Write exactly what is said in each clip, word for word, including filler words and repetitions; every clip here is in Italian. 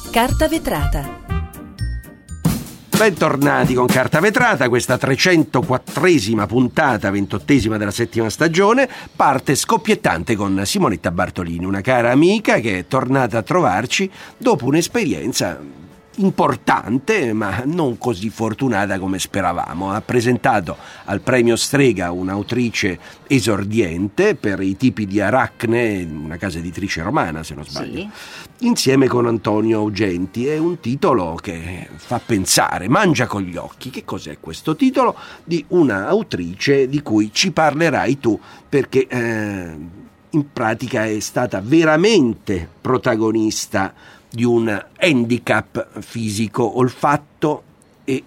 Carta vetrata. Bentornati con Carta Vetrata, questa trecentoquattresima puntata, ventottesima della settima stagione, parte scoppiettante con Simonetta Bartolini, una cara amica che è tornata a trovarci dopo un'esperienza importante ma non così fortunata come speravamo. Ha presentato al premio Strega un'autrice esordiente per I tipi di Aracne, una casa editrice romana se non sbaglio, sì, insieme con Antonio Augenti. È un titolo che fa pensare, mangia con gli occhi. Che cos'è questo titolo? Di una autrice di cui ci parlerai tu, perché eh, in pratica è stata veramente protagonista di un handicap fisico, olfatto e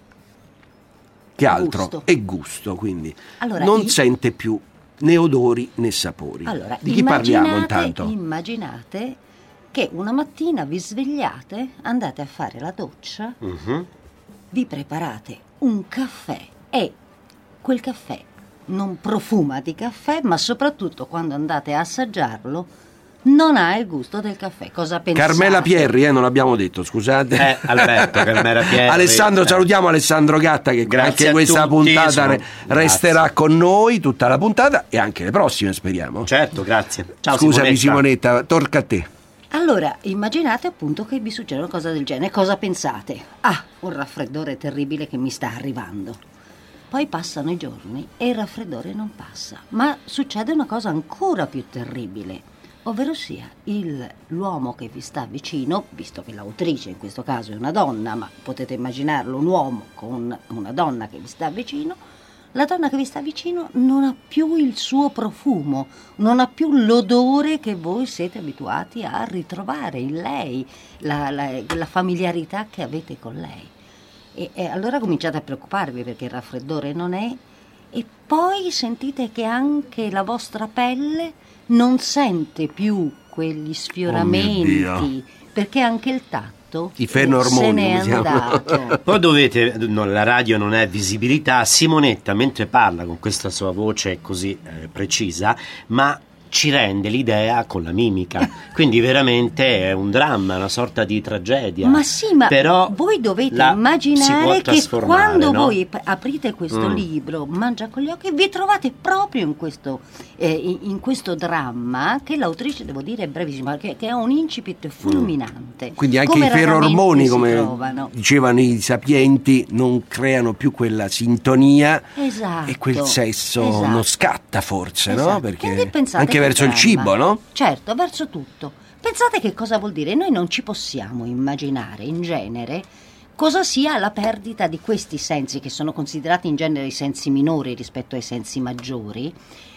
che altro? Gusto. E gusto, quindi allora, non i... sente più né odori né sapori. Allora, di chi parliamo intanto? Immaginate che una mattina vi svegliate, andate a fare la doccia, uh-huh. vi preparate un caffè e quel caffè non profuma di caffè, ma soprattutto quando andate a assaggiarlo non ha il gusto del caffè. Cosa pensate? Carmela Pierri, eh, non l'abbiamo detto, scusate. Eh, Alberto, Carmela Pierri. Alessandro, eh. salutiamo Alessandro Gatta che Grazie anche questa tutti, puntata sono... resterà grazie. con noi tutta la puntata e anche le prossime, speriamo. Certo, grazie. Ciao. Scusami Simonetta, Simonetta, tocca a te. Allora, immaginate appunto che vi succede una cosa del genere. Cosa pensate? Ah, un raffreddore terribile che mi sta arrivando. Poi passano i giorni e il raffreddore non passa. Ma succede una cosa ancora più terribile. Ovvero sia, il, l'uomo che vi sta vicino, visto che l'autrice in questo caso è una donna, ma potete immaginarlo un uomo con una donna che vi sta vicino, la donna che vi sta vicino non ha più il suo profumo, non ha più l'odore che voi siete abituati a ritrovare in lei, la, la, la familiarità che avete con lei. E, e allora cominciate a preoccuparvi perché il raffreddore non è, e poi sentite che anche la vostra pelle non sente più quegli sfioramenti, oh perché anche il tatto i fenormoni se n'è andato. Poi dovete, no, la radio non è visibilità, Simonetta mentre parla con questa sua voce così eh, precisa, ma ci rende l'idea con la mimica, quindi veramente è un dramma, una sorta di tragedia. Ma sì, ma però voi dovete immaginare che quando no? voi aprite questo mm. libro, Mangia con gli occhi, vi trovate proprio in questo, eh, in questo dramma che l'autrice, devo dire, è bravissima, che, che è un incipit fulminante. Mm. Quindi anche come i ferormoni, come trovano. dicevano i sapienti, non creano più quella sintonia, esatto, e quel sesso esatto. non scatta forse, esatto. no? Perché anche verso il cibo, no? Certo, verso tutto. Pensate che cosa vuol dire? Noi non ci possiamo immaginare in genere cosa sia la perdita di questi sensi, che sono considerati in genere i sensi minori rispetto ai sensi maggiori,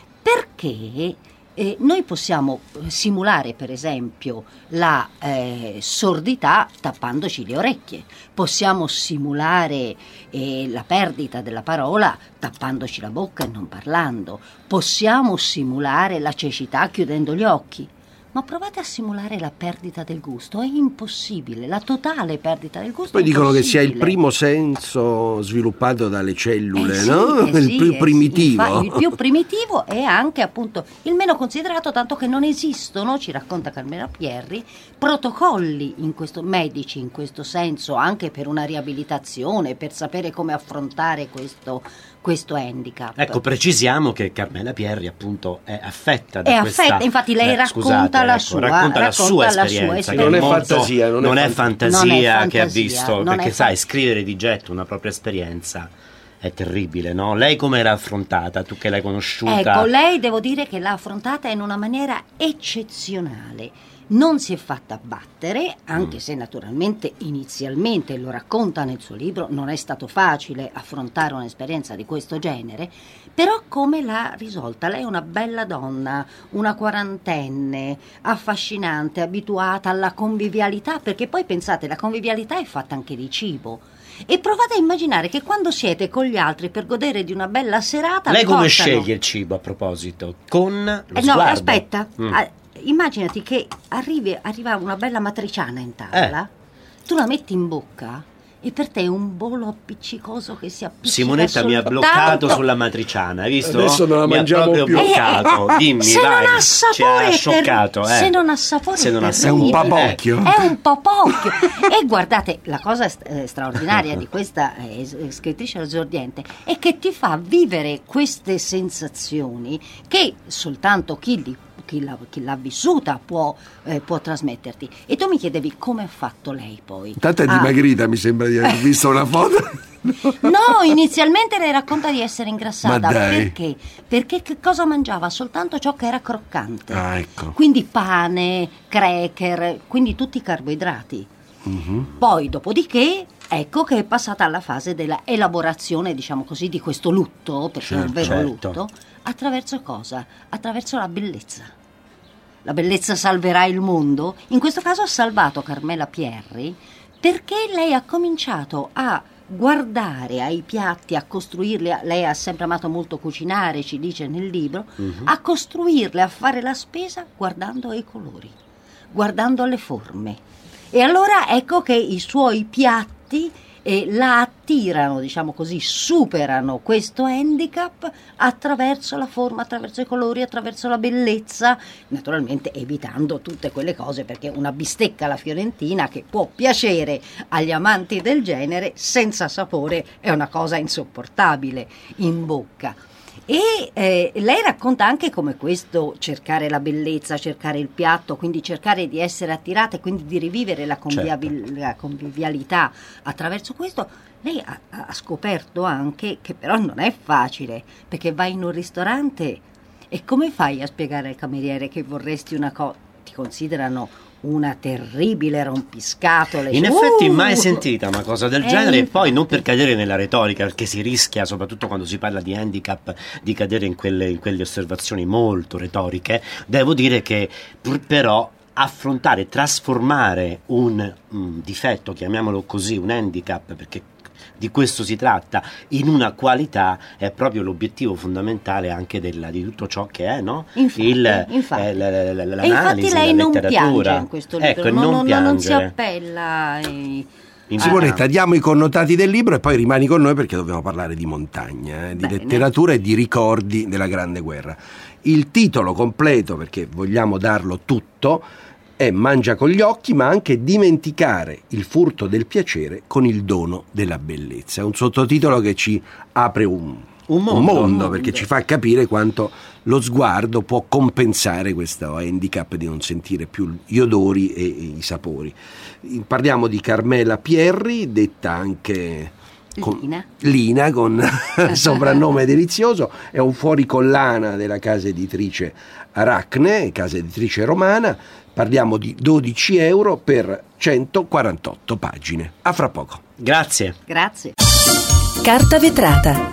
perché eh, noi possiamo simulare per esempio la eh, sordità tappandoci le orecchie, possiamo simulare eh, la perdita della parola tappandoci la bocca e non parlando, possiamo simulare la cecità chiudendo gli occhi. Ma provate a simulare la perdita del gusto, è impossibile, la totale perdita del gusto. Poi è dicono che sia il impossibile. primo senso sviluppato dalle cellule, eh sì, no? Eh il sì, più eh primitivo. Sì, infatti, il più primitivo è anche appunto il meno considerato, tanto che non esistono, ci racconta Carmela Pierri, protocolli in questo, medici in questo senso, anche per una riabilitazione, per sapere come affrontare questo questo handicap. Ecco, precisiamo che Carmela Pierri appunto è affetta da è questa... affetta, infatti lei eh, racconta, scusate, la, ecco, sua, racconta la sua racconta esperienza, la sua che non è molto, fantasia, non, non è è fantasia, fantasia, non è fantasia che ha visto, perché sai, fa- scrivere di getto una propria esperienza è terribile, no? Lei come l'ha affrontata, tu che l'hai conosciuta? Ecco, lei devo dire che l'ha affrontata in una maniera eccezionale. Non si è fatta battere, anche mm. se naturalmente inizialmente, lo racconta nel suo libro, non è stato facile affrontare un'esperienza di questo genere, però come l'ha risolta? Lei è una bella donna, una quarantenne, affascinante, abituata alla convivialità, perché poi pensate, la convivialità è fatta anche di cibo. E provate a immaginare che quando siete con gli altri per godere di una bella serata... Lei come portano... sceglie il cibo, a proposito? Con lo eh, no, sguardo? aspetta... Mm. Ah, immaginati che arrivi, arriva una bella matriciana in tavola, eh. tu la metti in bocca E per te è un bolo appiccicoso che si appiccica Simonetta mi ha soltanto... bloccato sulla matriciana, hai visto? Adesso non la mi ha mangiamo proprio più. bloccato. Eh, eh, Dimmi, se vai. non ha sapore Ci ha è ter- scioccato, eh. se non ha sapore Se non ha è È un terribile. papocchio. È un papocchio. E guardate, la cosa st- eh, straordinaria di questa eh, es- scrittrice esordiente è che ti fa vivere queste sensazioni che soltanto chi li Chi l'ha, chi l'ha vissuta può, eh, può trasmetterti. E tu mi chiedevi come ha fatto lei poi. Intanto è Ah, dimagrita, mi sembra di aver visto una foto. no, inizialmente lei racconta di essere ingrassata. Ma dai. Perché? Perché che cosa mangiava? Soltanto ciò che era croccante. Ah, ecco. Quindi pane, cracker, quindi tutti i carboidrati. Mhm. Poi, dopodiché, ecco che è passata alla fase della elaborazione, diciamo così, di questo lutto, perché è un Certo, vero certo. lutto, attraverso cosa? Attraverso la bellezza. La bellezza salverà il mondo. In questo caso ha salvato Carmela Pierri perché lei ha cominciato a guardare ai piatti, a costruirli. Lei ha sempre amato molto cucinare, ci dice nel libro, Mhm. a costruirle, a fare la spesa guardando ai colori, guardando alle forme. E allora ecco che i suoi piatti eh, la attirano, diciamo così, superano questo handicap attraverso la forma, attraverso i colori, attraverso la bellezza, naturalmente evitando tutte quelle cose, perché una bistecca alla fiorentina che può piacere agli amanti del genere, senza sapore è una cosa insopportabile in bocca. E eh, lei racconta anche come questo cercare la bellezza, cercare il piatto, quindi cercare di essere attirate, quindi di rivivere la, conviabil- Certo. la convivialità attraverso questo. Lei ha, ha scoperto anche che però non è facile, perché vai in un ristorante e come fai a spiegare al cameriere che vorresti una cosa? Ti considerano una terribile rompiscatole. In Uh! effetti mai sentita una cosa del Eh, genere, e poi infatti. non per cadere nella retorica, perché si rischia, soprattutto quando si parla di handicap, di cadere in quelle, in quelle osservazioni molto retoriche. Devo dire che pur però affrontare, trasformare un, un difetto, chiamiamolo così, un handicap, perché di questo si tratta, in una qualità è proprio l'obiettivo fondamentale anche della, di tutto ciò che è, no? Infatti, Il, infatti. eh, la- la- la- E l'analisi, infatti lei la non letteratura. piange in questo libro, Ecco, e non, non, non- non si piangere. appella ai- In- Simonetta, diamo i connotati del libro e poi rimani con noi perché dobbiamo parlare di montagna, eh, di Bene. letteratura e di ricordi della Grande Guerra. Il titolo completo, perché vogliamo darlo tutto, è Mangia con gli occhi, ma anche Dimenticare il furto del piacere con il dono della bellezza. È un sottotitolo che ci apre un, Un mondo. un mondo, perché ci fa capire quanto lo sguardo può compensare questo handicap di non sentire più gli odori e i sapori. Parliamo di Carmela Pierri, detta anche con Lina. Lina, con soprannome delizioso, è un fuoricollana della casa editrice Aracne, casa editrice romana. Parliamo di dodici euro per centoquarantotto pagine. A fra poco. Grazie. Grazie. Carta vetrata.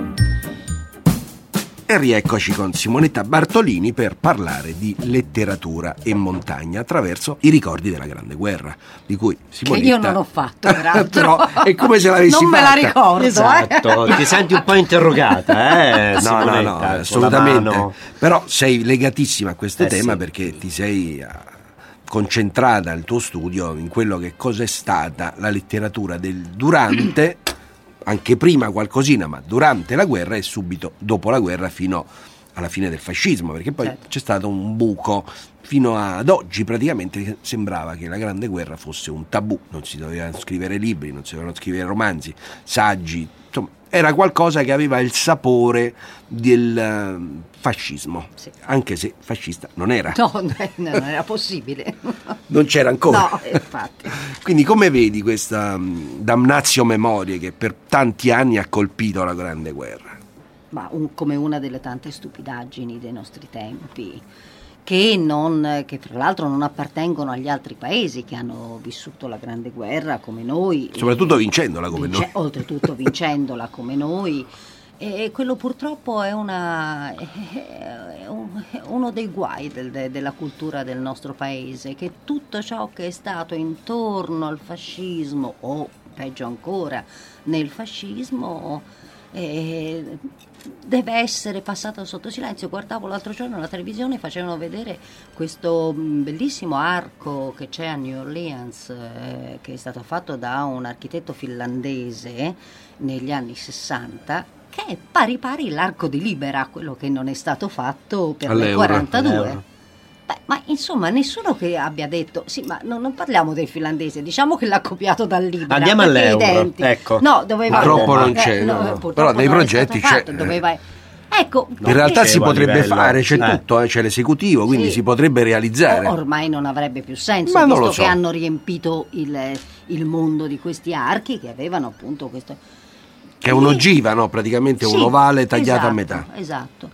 E rieccoci con Simonetta Bartolini per parlare di letteratura e montagna attraverso i ricordi della Grande Guerra, di cui Simonetta... Che io non ho fatto, peraltro. Però è come se l'avessi Non me fatta. la ricordo, Esatto, eh. ti senti un po' interrogata, eh? No, no, Simonetta, no, con la assolutamente. mano. Però sei legatissima a questo Eh, tema sì. perché ti sei ah, concentrata il tuo studio in quello che cos'è stata la letteratura del durante, anche prima qualcosina, ma durante la guerra e subito dopo la guerra fino alla fine del fascismo, perché poi Certo. c'è stato un buco. Fino ad oggi praticamente sembrava che la Grande Guerra fosse un tabù, non si dovevano scrivere libri, non si dovevano scrivere romanzi, saggi, insomma era qualcosa che aveva il sapore del eh, fascismo, Sì. anche se fascista non era, No, no, non era possibile. non c'era ancora. No, infatti. Quindi come vedi questa mh, damnatio memorie che per tanti anni ha colpito la Grande Guerra? Ma un- come una delle tante stupidaggini dei nostri tempi, che, non, che fra l'altro non appartengono agli altri paesi che hanno vissuto la Grande Guerra come noi. Soprattutto vincendola come Vince- noi. Oltretutto vincendola come noi. E quello purtroppo è, una, è un- è uno dei guai del- de- della cultura del nostro paese, che tutto ciò che è stato intorno al fascismo, o peggio ancora nel fascismo, eh, deve essere passata sotto silenzio. Guardavo l'altro giorno la televisione, facevano vedere questo bellissimo arco che c'è a New Orleans, eh, che è stato fatto da un architetto finlandese negli anni sessanta, che è pari pari l'arco di Libera, quello che non è stato fatto per All'euro, le quarantadue. all'euro. Beh, ma insomma nessuno che abbia detto sì, ma no, non parliamo del finlandese, diciamo che l'ha copiato dal Libera. Andiamo perché all'euro, i denti- ecco. No, doveva Purtroppo non eh, c'è, no, no, no. purtroppo Però nei non è progetti stato c'è, fatto, doveva- ecco, In realtà si dicevo a potrebbe livello- fare, c'è eh. tutto, eh, c'è l'esecutivo, quindi Sì. si potrebbe realizzare. O- ormai non avrebbe più senso, Ma non visto lo so. che hanno riempito il, il mondo di questi archi che avevano appunto questo... Che è un'ogiva, no? Praticamente Sì, un ovale tagliato esatto, a metà. Esatto.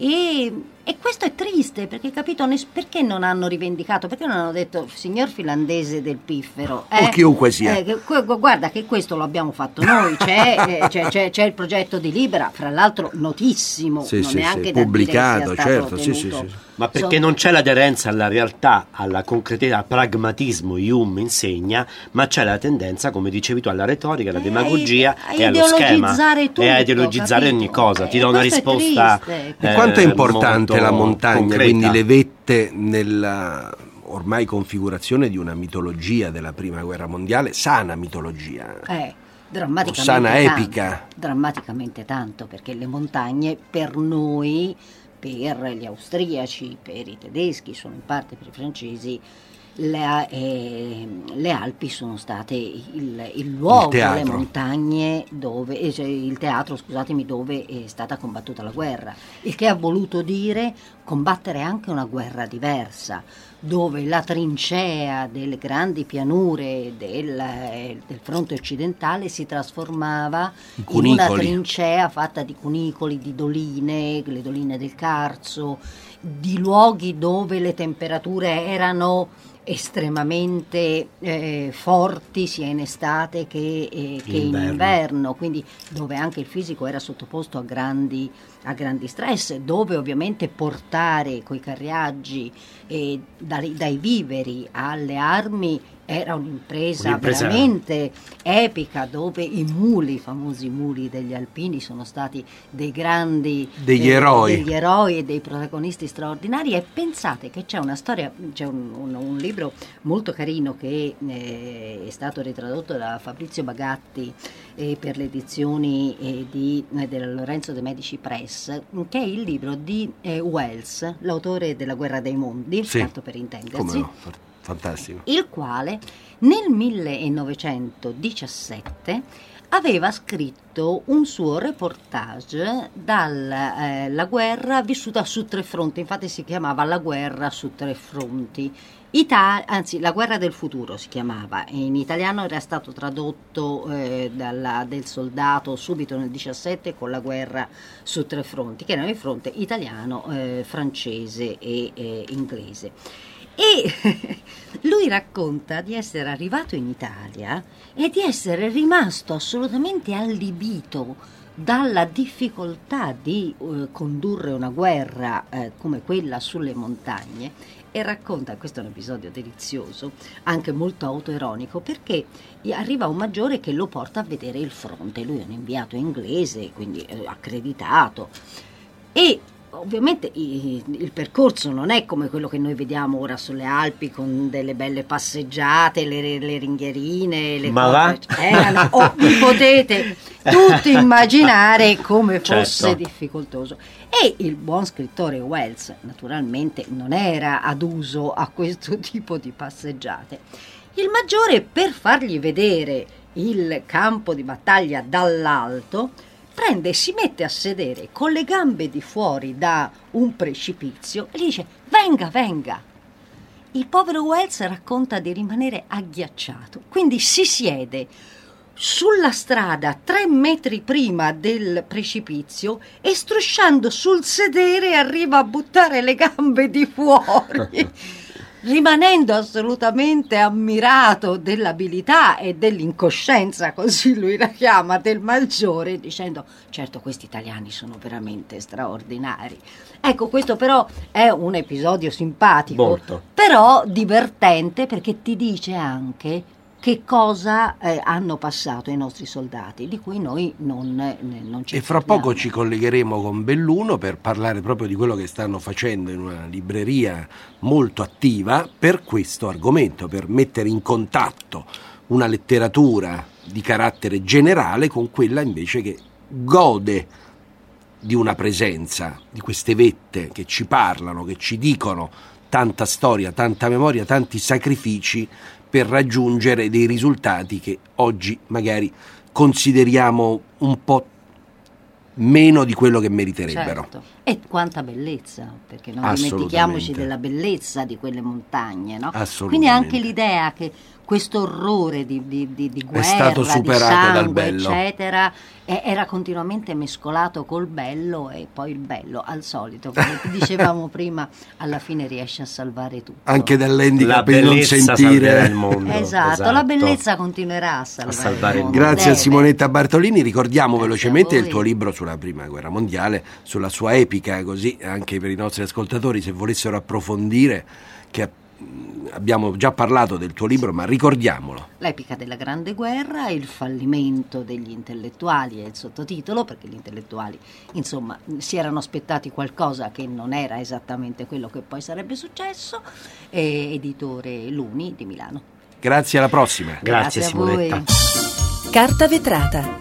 E, e questo è triste, perché capito, nes- perché non hanno rivendicato, perché non hanno detto signor finlandese del piffero, eh, O chiunque sia. eh, che- que- guarda che questo lo abbiamo fatto noi, c'è, eh, c'è, c'è, c'è il progetto di Libera, fra l'altro notissimo, Sì, non sì, è sì, anche da pubblicato, dire che sia stato certo, sì, sì, tenuto- sì. Ma perché Insomma, non c'è l'aderenza alla realtà, alla concretezza, al pragmatismo, Hume insegna, ma c'è la tendenza, come dicevi tu, alla retorica, alla Eh, demagogia a e allo schema ideologizzare tutto, e a ideologizzare capito? ogni cosa. Ti Eh, do una questo è risposta. triste. E quanto è eh, importante molto la montagna, concreta. quindi le vette nella ormai configurazione di una mitologia della prima guerra mondiale, sana mitologia. Eh, drammaticamente sana tanto, epica. drammaticamente tanto, perché le montagne per noi, per gli austriaci, per i tedeschi, sono in parte per i francesi, le, eh, le Alpi sono state il, il luogo, Il le teatro. montagne dove, eh, cioè il teatro, scusatemi, dove è stata combattuta la guerra, il che ha voluto dire combattere anche una guerra diversa, dove la trincea delle grandi pianure del, eh, del fronte occidentale si trasformava I in una cunicoli. trincea fatta di cunicoli, di doline, le doline del Carso, di luoghi dove le temperature erano estremamente eh, forti sia in estate che, eh, che in Inverno. inverno, quindi dove anche il fisico era sottoposto a grandi, a grandi stress, dove ovviamente portare coi carriaggi eh, dai, dai viveri alle armi era un'impresa, Un'impresa- veramente epica, dove i muli, i famosi muli degli alpini, sono stati dei grandi Degli eroi. degli eroi e dei protagonisti straordinari. E pensate che c'è una storia, c'è un, un- un libro molto carino che eh, è stato ritradotto da Fabrizio Bagatti eh, per le edizioni eh, di, eh, della Lorenzo de Medici Press, che è il libro di eh, Wells, l'autore della Guerra dei Mondi, Sì. tanto per intendersi, Come no? Fa- Fantastico. il quale nel millenovecentodiciassette aveva scritto un suo reportage dalla eh, la guerra vissuta su tre fronti, infatti si chiamava La guerra su tre fronti. Ita- anzi, La guerra del futuro si chiamava, e in italiano era stato tradotto eh, dalla, del soldato subito nel diciassette con La guerra su tre fronti, che erano il fronte italiano, eh, francese e eh, inglese. E lui racconta di essere arrivato in Italia e di essere rimasto assolutamente allibito dalla difficoltà di eh, condurre una guerra eh, come quella sulle montagne, e racconta, questo è un episodio delizioso, anche molto autoironico, perché arriva un maggiore che lo porta a vedere il fronte, lui è un inviato inglese, quindi eh, accreditato, e ovviamente i- il percorso non è come quello che noi vediamo ora sulle Alpi, con delle belle passeggiate, le, le ringhierine, le Ma cose, va? erano- o vi potete tutti immaginare come fosse Certo. difficoltoso. E il buon scrittore Wells naturalmente non era aduso a questo tipo di passeggiate. Il maggiore, per fargli vedere il campo di battaglia dall'alto, prende e si mette a sedere con le gambe di fuori da un precipizio e gli dice: venga, venga. Il povero Wells racconta di rimanere agghiacciato, quindi si siede sulla strada tre metri prima del precipizio e, strusciando sul sedere, arriva a buttare le gambe di fuori, rimanendo assolutamente ammirato dell'abilità e dell'incoscienza, così lui la chiama, del maggiore, dicendo: certo, questi italiani sono veramente straordinari. Ecco, questo però è un episodio simpatico, Molto. però divertente, perché ti dice anche che cosa eh, hanno passato i nostri soldati, di cui noi non, eh, non ci E fra informiamo. poco ci collegheremo con Belluno per parlare proprio di quello che stanno facendo in una libreria molto attiva per questo argomento, per mettere in contatto una letteratura di carattere generale con quella invece che gode di una presenza, di queste vette che ci parlano, che ci dicono tanta storia, tanta memoria, tanti sacrifici per raggiungere dei risultati che oggi magari consideriamo un po' meno di quello che meriterebbero. Certo. E quanta bellezza, perché non Assolutamente. dimentichiamoci della bellezza di quelle montagne, no? Assolutamente. Quindi anche l'idea che questo orrore di, di, di, di guerra, stato superato di sangue, dal bello. eccetera, e- era continuamente mescolato col bello, e poi il bello, al solito, come dicevamo prima, alla fine riesce a salvare tutto. Anche dall'handicap La di non bellezza sentire salverà il mondo. Esatto, la bellezza continuerà a salvare, salvare il mondo. Grazie a Deve. Simonetta Bartolini, ricordiamo Grazie velocemente a il voi. tuo libro sulla prima guerra mondiale, sulla sua epica, così anche per i nostri ascoltatori se volessero approfondire, che mh, abbiamo già parlato del tuo libro, ma ricordiamolo. L'epica della Grande Guerra, il fallimento degli intellettuali è il sottotitolo, perché gli intellettuali, insomma, si erano aspettati qualcosa che non era esattamente quello che poi sarebbe successo, e editore Luni di Milano. Grazie, alla prossima. Grazie, a Simonetta. voi. Carta vetrata.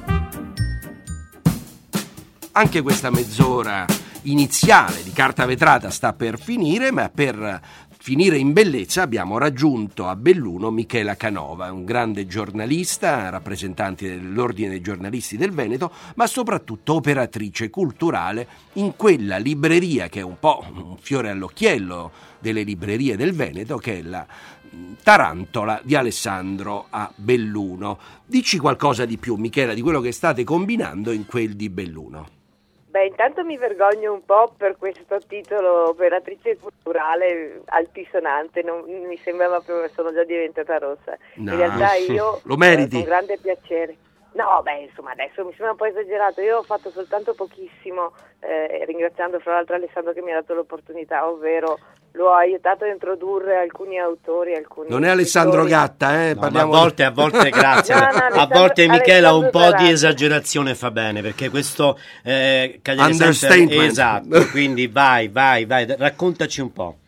Anche questa mezz'ora iniziale di Carta Vetrata sta per finire, ma per finire in bellezza abbiamo raggiunto a Belluno Michela Canova, un grande giornalista, rappresentante dell'Ordine dei giornalisti del Veneto, ma soprattutto operatrice culturale in quella libreria che è un po' un fiore all'occhiello delle librerie del Veneto, che è la Tarantola di Alessandro a Belluno. Dici qualcosa di più, Michela, di quello che state combinando in quel di Belluno. Beh, intanto mi vergogno un po' per questo titolo, operatrice culturale altisonante, non, mi sembrava proprio, sono già diventata rossa. No, In realtà io, lo meriti. eh, con grande piacere. No, beh, insomma, adesso mi sembra un po' esagerato. Io ho fatto soltanto pochissimo, eh, ringraziando fra l'altro Alessandro che mi ha dato l'opportunità, ovvero l'ho aiutato a introdurre alcuni autori, alcuni Non è Alessandro scrittori. Gatta, eh? No, Parliamo ma a volte, a volte grazie. No, no, a Alessandro- volte Michela un po' Alessandro di Taranto. esagerazione fa bene, perché questo eh, cadere sempre- Understatement. esatto, quindi vai, vai, vai, raccontaci un po'.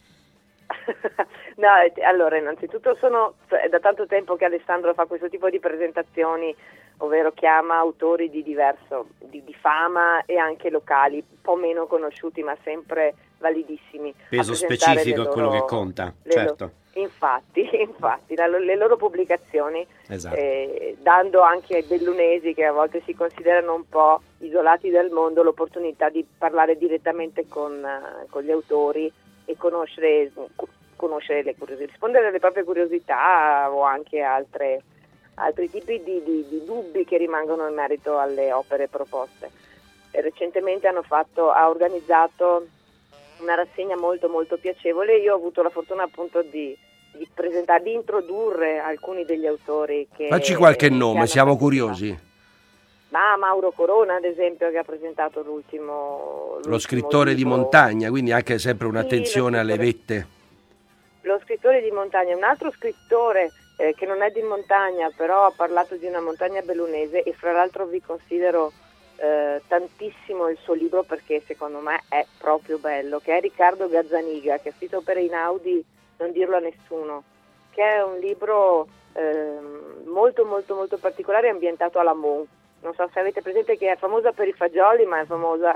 No, eh, allora innanzitutto sono è da tanto tempo che Alessandro fa questo tipo di presentazioni, ovvero chiama autori di diverso, di, di fama e anche locali, un po' meno conosciuti ma sempre validissimi. Peso a presentare specifico le è quello loro- che conta, le certo. loro- infatti, infatti la- le loro pubblicazioni, Esatto. eh, dando anche ai bellunesi, che a volte si considerano un po' isolati dal mondo, l'opportunità di parlare direttamente con, eh, con gli autori e conoscere, co- conoscere le curiosità, rispondere alle proprie curiosità o anche altre, altri tipi di, di, di dubbi che rimangono in merito alle opere proposte. E recentemente hanno fatto, ha organizzato una rassegna molto molto piacevole. Io ho avuto la fortuna appunto di, di presentare, di introdurre alcuni degli autori che Facci qualche che nome, hanno siamo partecipato. curiosi. Ma Mauro Corona, ad esempio, che ha presentato l'ultimo, l'ultimo Lo scrittore di libro. montagna, quindi anche sempre un'attenzione lo alle scrittore. vette. Lo scrittore di montagna, un altro scrittore eh, che non è di montagna, però ha parlato di una montagna bellunese, e fra l'altro vi considero eh, tantissimo il suo libro perché secondo me è proprio bello, che è Riccardo Gazzaniga, che ha scritto per Einaudi Non dirlo a nessuno, che è un libro eh, molto molto molto particolare, ambientato a Lamont. Non so se avete presente, che è famosa per i fagioli, ma è famosa,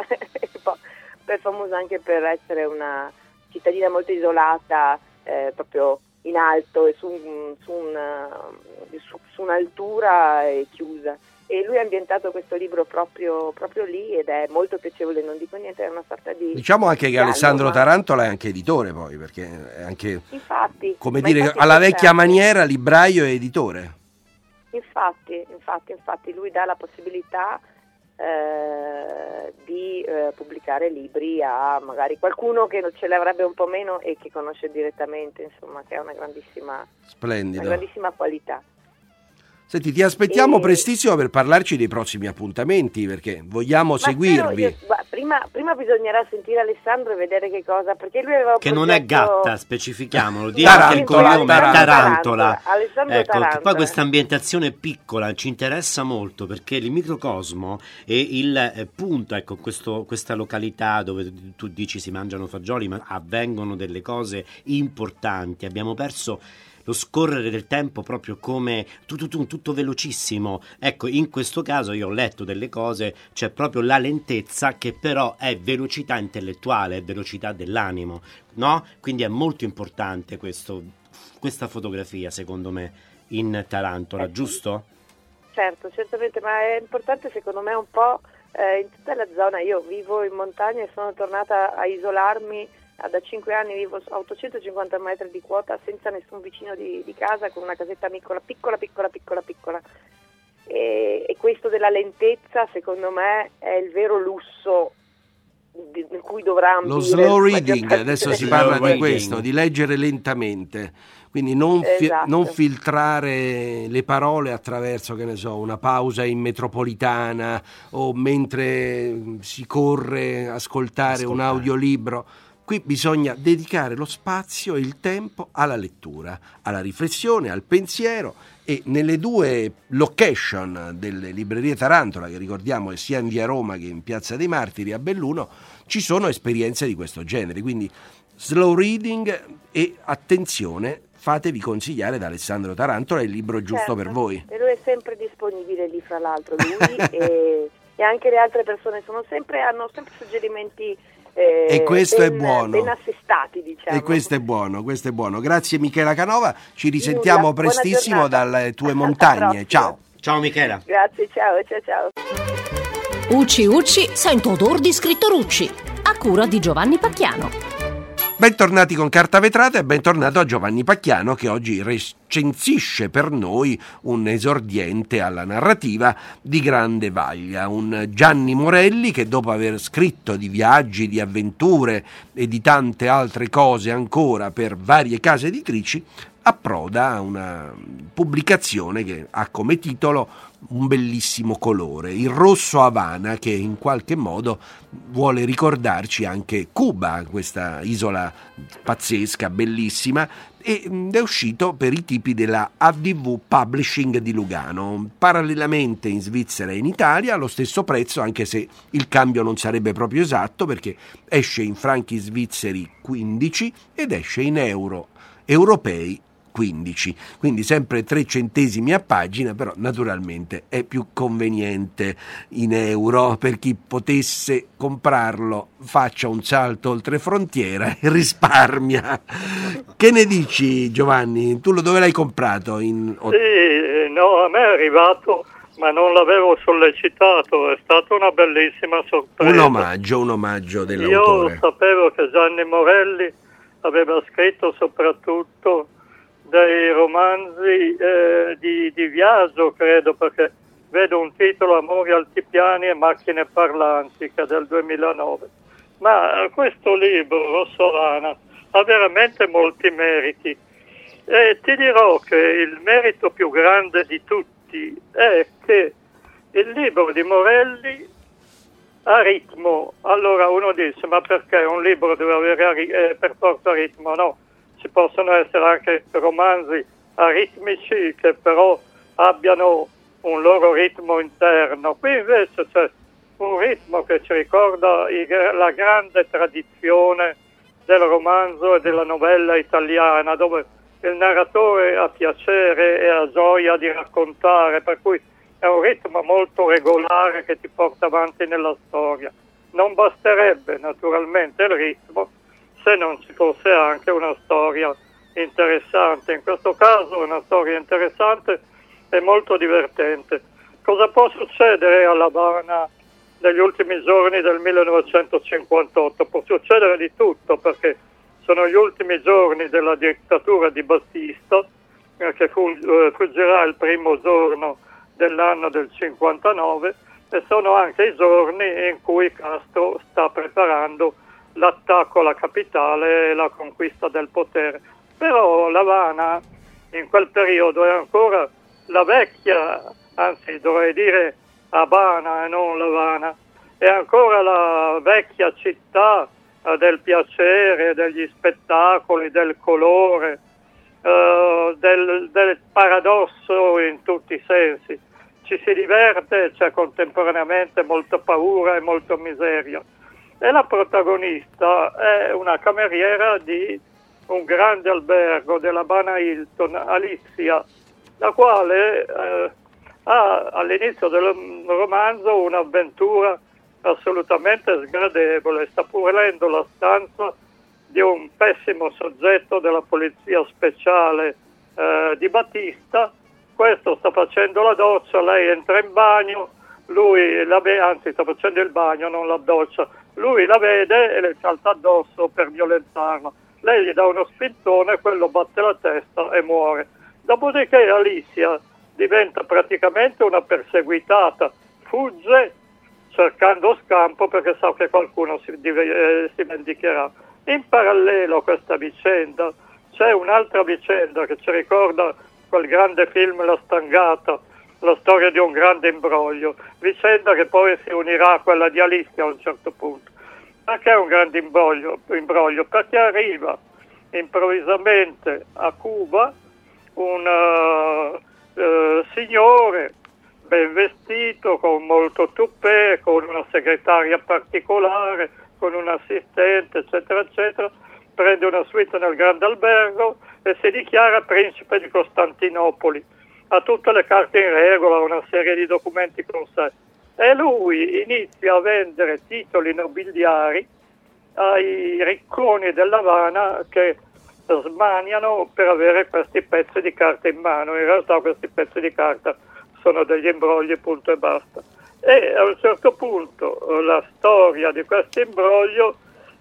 è famosa anche per essere una cittadina molto isolata, eh, proprio in alto e su, un, su, una, su, su un'altura e chiusa. E lui ha ambientato questo libro proprio, proprio lì, ed è molto piacevole, non dico niente, è una sorta di... Diciamo anche che giallo, Alessandro ma- Tarantola è anche editore poi, perché è anche, Infatti, come ma dire, infatti alla questo è vecchia anche- maniera, libraio e editore. Infatti, infatti, infatti lui dà la possibilità eh, di eh, pubblicare libri a magari qualcuno che ce l'avrebbe un po' meno e che conosce direttamente, insomma, che ha una grandissima, una Splendido. grandissima qualità. Senti, ti aspettiamo E- prestissimo per parlarci dei prossimi appuntamenti, perché vogliamo Ma seguirvi. spero, io- gua- Prima, prima bisognerà sentire Alessandro e vedere che cosa, perché lui aveva che progetto... non è gatta, specifiamolo, di Tarantola, anche il cognome, Tarantola. Tarantola. Alessandro Ecco, Tarantola. poi questa ambientazione piccola ci interessa molto perché il microcosmo e il eh, punto, ecco, questo, questa località dove tu dici si mangiano fagioli, ma avvengono delle cose importanti. Abbiamo perso lo scorrere del tempo proprio come tu, tu, tu, tutto velocissimo. Ecco, in questo caso io ho letto delle cose, c'è proprio la lentezza che però è velocità intellettuale, è velocità dell'animo, no? Quindi è molto importante questo, questa fotografia, secondo me, in Tarantola, eh, giusto? Certo, certamente, ma è importante secondo me un po' eh, in tutta la zona. Io vivo in montagna e sono tornata a isolarmi. Da cinque anni vivo a ottocentocinquanta metri di quota senza nessun vicino di, di casa, con una casetta piccola, piccola, piccola, piccola, piccola. E, e questo della lentezza, secondo me, è il vero lusso di, di cui dovrà ambire. Lo slow reading, parte adesso delle si parla Slow di questo, reading. di leggere lentamente. Quindi non, fi- Esatto. non filtrare le parole attraverso, che ne so, una pausa in metropolitana o mentre si corre ascoltare un Ascoltare. audiolibro. Qui bisogna dedicare lo spazio e il tempo alla lettura, alla riflessione, al pensiero, e nelle due location delle librerie Tarantola, che ricordiamo è sia in via Roma che in piazza dei Martiri a Belluno, ci sono esperienze di questo genere. Quindi slow reading e attenzione, fatevi consigliare da Alessandro Tarantola il libro giusto Certo. per voi. E lui è sempre disponibile lì, fra l'altro, lui e, e anche le altre persone sono sempre, hanno sempre suggerimenti eh, E questo ben, è buono. ben assestati, diciamo. E questo è buono, questo è buono. Grazie Michela Canova, ci risentiamo Nulla, buona prestissimo giornata. dalle tue Alla montagne. prossima. Ciao. Ciao Michela. Grazie, ciao, ciao, ciao. Ucci Ucci, sento odor di scritto Rucci, a cura di Giovanni Pacchiano. Bentornati con Carta Vetrata e bentornato a Giovanni Pacchiano, che oggi recensisce per noi un esordiente alla narrativa di grande vaglia, un Gianni Morelli che dopo aver scritto di viaggi, di avventure e di tante altre cose ancora per varie case editrici, approda a una pubblicazione che ha come titolo un bellissimo colore, il rosso Havana, che in qualche modo vuole ricordarci anche Cuba, questa isola pazzesca, bellissima, ed è uscito per i tipi della A D V Publishing di Lugano, parallelamente in Svizzera e in Italia allo stesso prezzo, anche se il cambio non sarebbe proprio esatto, perché esce in franchi svizzeri quindici ed esce in euro europei quindici, quindi sempre tre centesimi a pagina, però naturalmente è più conveniente in euro. Per chi potesse comprarlo faccia un salto oltre frontiera e risparmia. Che ne dici, Giovanni? Tu lo dove l'hai comprato? In... Sì, no, a me è arrivato, ma non l'avevo sollecitato, è stata una bellissima sorpresa. Un omaggio, un omaggio dell'autore. Io sapevo che Gianni Morelli aveva scritto soprattutto dei romanzi eh, di, di viaggio, credo, perché vedo un titolo, Amori altipiani e macchine parlanti, che è del duemilanove. Ma questo libro, Rosso Havana, ha veramente molti meriti. E ti dirò che il merito più grande di tutti è che il libro di Morelli ha ritmo. Allora uno dice, ma perché un libro deve avere eh, per forza ritmo? No. Ci possono essere anche romanzi aritmici che però abbiano un loro ritmo interno. Qui invece c'è un ritmo che ci ricorda i, la grande tradizione del romanzo e della novella italiana, dove il narratore ha piacere e ha gioia di raccontare, per cui è un ritmo molto regolare che ti porta avanti nella storia. Non basterebbe naturalmente il ritmo se non ci fosse anche una storia interessante. In questo caso una storia interessante e molto divertente. Cosa può succedere a L'Habana negli ultimi giorni del millenovecentocinquantotto? Può succedere di tutto, perché sono gli ultimi giorni della dittatura di Batista, eh, che fu, eh, fuggirà il primo giorno dell'anno del cinquantanove, e sono anche i giorni in cui Castro sta preparando l'attacco alla capitale e la conquista del potere. Però L'Havana in quel periodo è ancora la vecchia, anzi dovrei dire Habana e non L'Havana, è ancora la vecchia città eh, del piacere, degli spettacoli, del colore, eh, del, del paradosso in tutti i sensi. Ci si diverte, c'è contemporaneamente molta paura e molta miseria. E la protagonista è una cameriera di un grande albergo della Bana Hilton, Alicia, la quale eh, ha all'inizio del romanzo un'avventura assolutamente sgradevole. Sta pulendo la stanza di un pessimo soggetto della polizia speciale eh, di Battista. Questo sta facendo la doccia, lei entra in bagno, lui la vede, anzi sta facendo il bagno, non la doccia, lui la vede e le salta addosso per violentarla. Lei gli dà uno spintone, quello batte la testa e muore. Dopodiché Alicia diventa praticamente una perseguitata, fugge cercando scampo perché sa che qualcuno si, eh, si vendicherà. In parallelo a questa vicenda c'è un'altra vicenda che ci ricorda quel grande film La Stangata, la storia di un grande imbroglio, vicenda che poi si unirà a quella di Alicia a un certo punto. Perché è un grande imbroglio? imbroglio? Perché arriva improvvisamente a Cuba un uh, uh, signore ben vestito, con molto tupè, con una segretaria particolare, con un assistente, eccetera, eccetera, prende una suite nel grande albergo e si dichiara principe di Costantinopoli. Ha tutte le carte in regola, una serie di documenti con sé. E lui inizia a vendere titoli nobiliari ai ricconi dell'Havana che smaniano per avere questi pezzi di carta in mano. In realtà questi pezzi di carta sono degli imbrogli, punto e basta. E a un certo punto la storia di questo imbroglio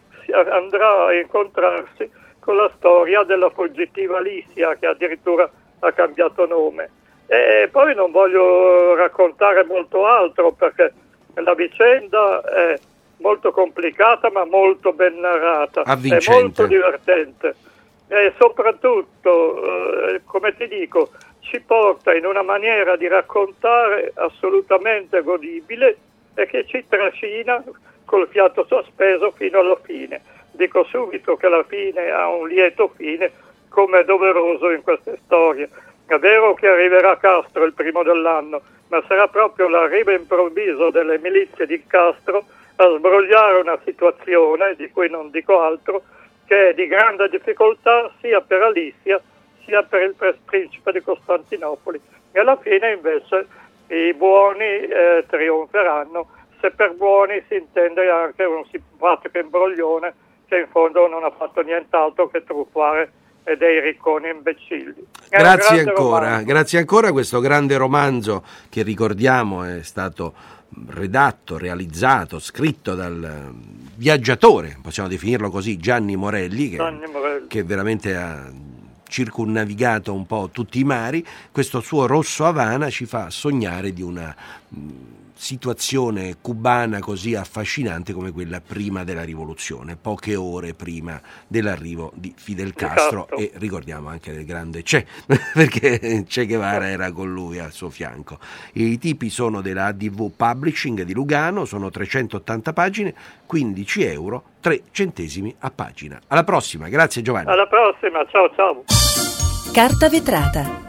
andrà a incontrarsi con la storia della fuggitiva Alicia, che addirittura ha cambiato nome. E poi non voglio raccontare molto altro perché la vicenda è molto complicata ma molto ben narrata, avvincente, è molto divertente e soprattutto, eh, come ti dico, ci porta in una maniera di raccontare assolutamente godibile e che ci trascina col fiato sospeso fino alla fine. Dico subito che la fine ha un lieto fine, come è doveroso in queste storie. È vero che arriverà Castro il primo dell'anno, ma sarà proprio l'arrivo improvviso delle milizie di Castro a sbrogliare una situazione, di cui non dico altro, che è di grande difficoltà sia per Alicia sia per il principe di Costantinopoli. E alla fine invece i buoni eh, trionferanno, se per buoni si intende anche un simpatico imbroglione che in fondo non ha fatto nient'altro che truffare e dei ricconi imbecilli. È grazie ancora, romanzo. grazie ancora. Questo grande romanzo che ricordiamo è stato redatto, realizzato, scritto dal viaggiatore, possiamo definirlo così, Gianni Morelli, che, Gianni Morelli. che veramente ha circunnavigato un po' tutti i mari. Questo suo Rosso Havana ci fa sognare di una mh, situazione cubana così affascinante come quella prima della rivoluzione, poche ore prima dell'arrivo di Fidel Castro, esatto. E ricordiamo anche del grande Che, perché Che Guevara era con lui al suo fianco. I tipi sono della A D V Publishing di Lugano, sono trecentottanta pagine, quindici euro, tre centesimi a pagina. Alla prossima, grazie Giovanni. Alla prossima, ciao ciao. Carta vetrata.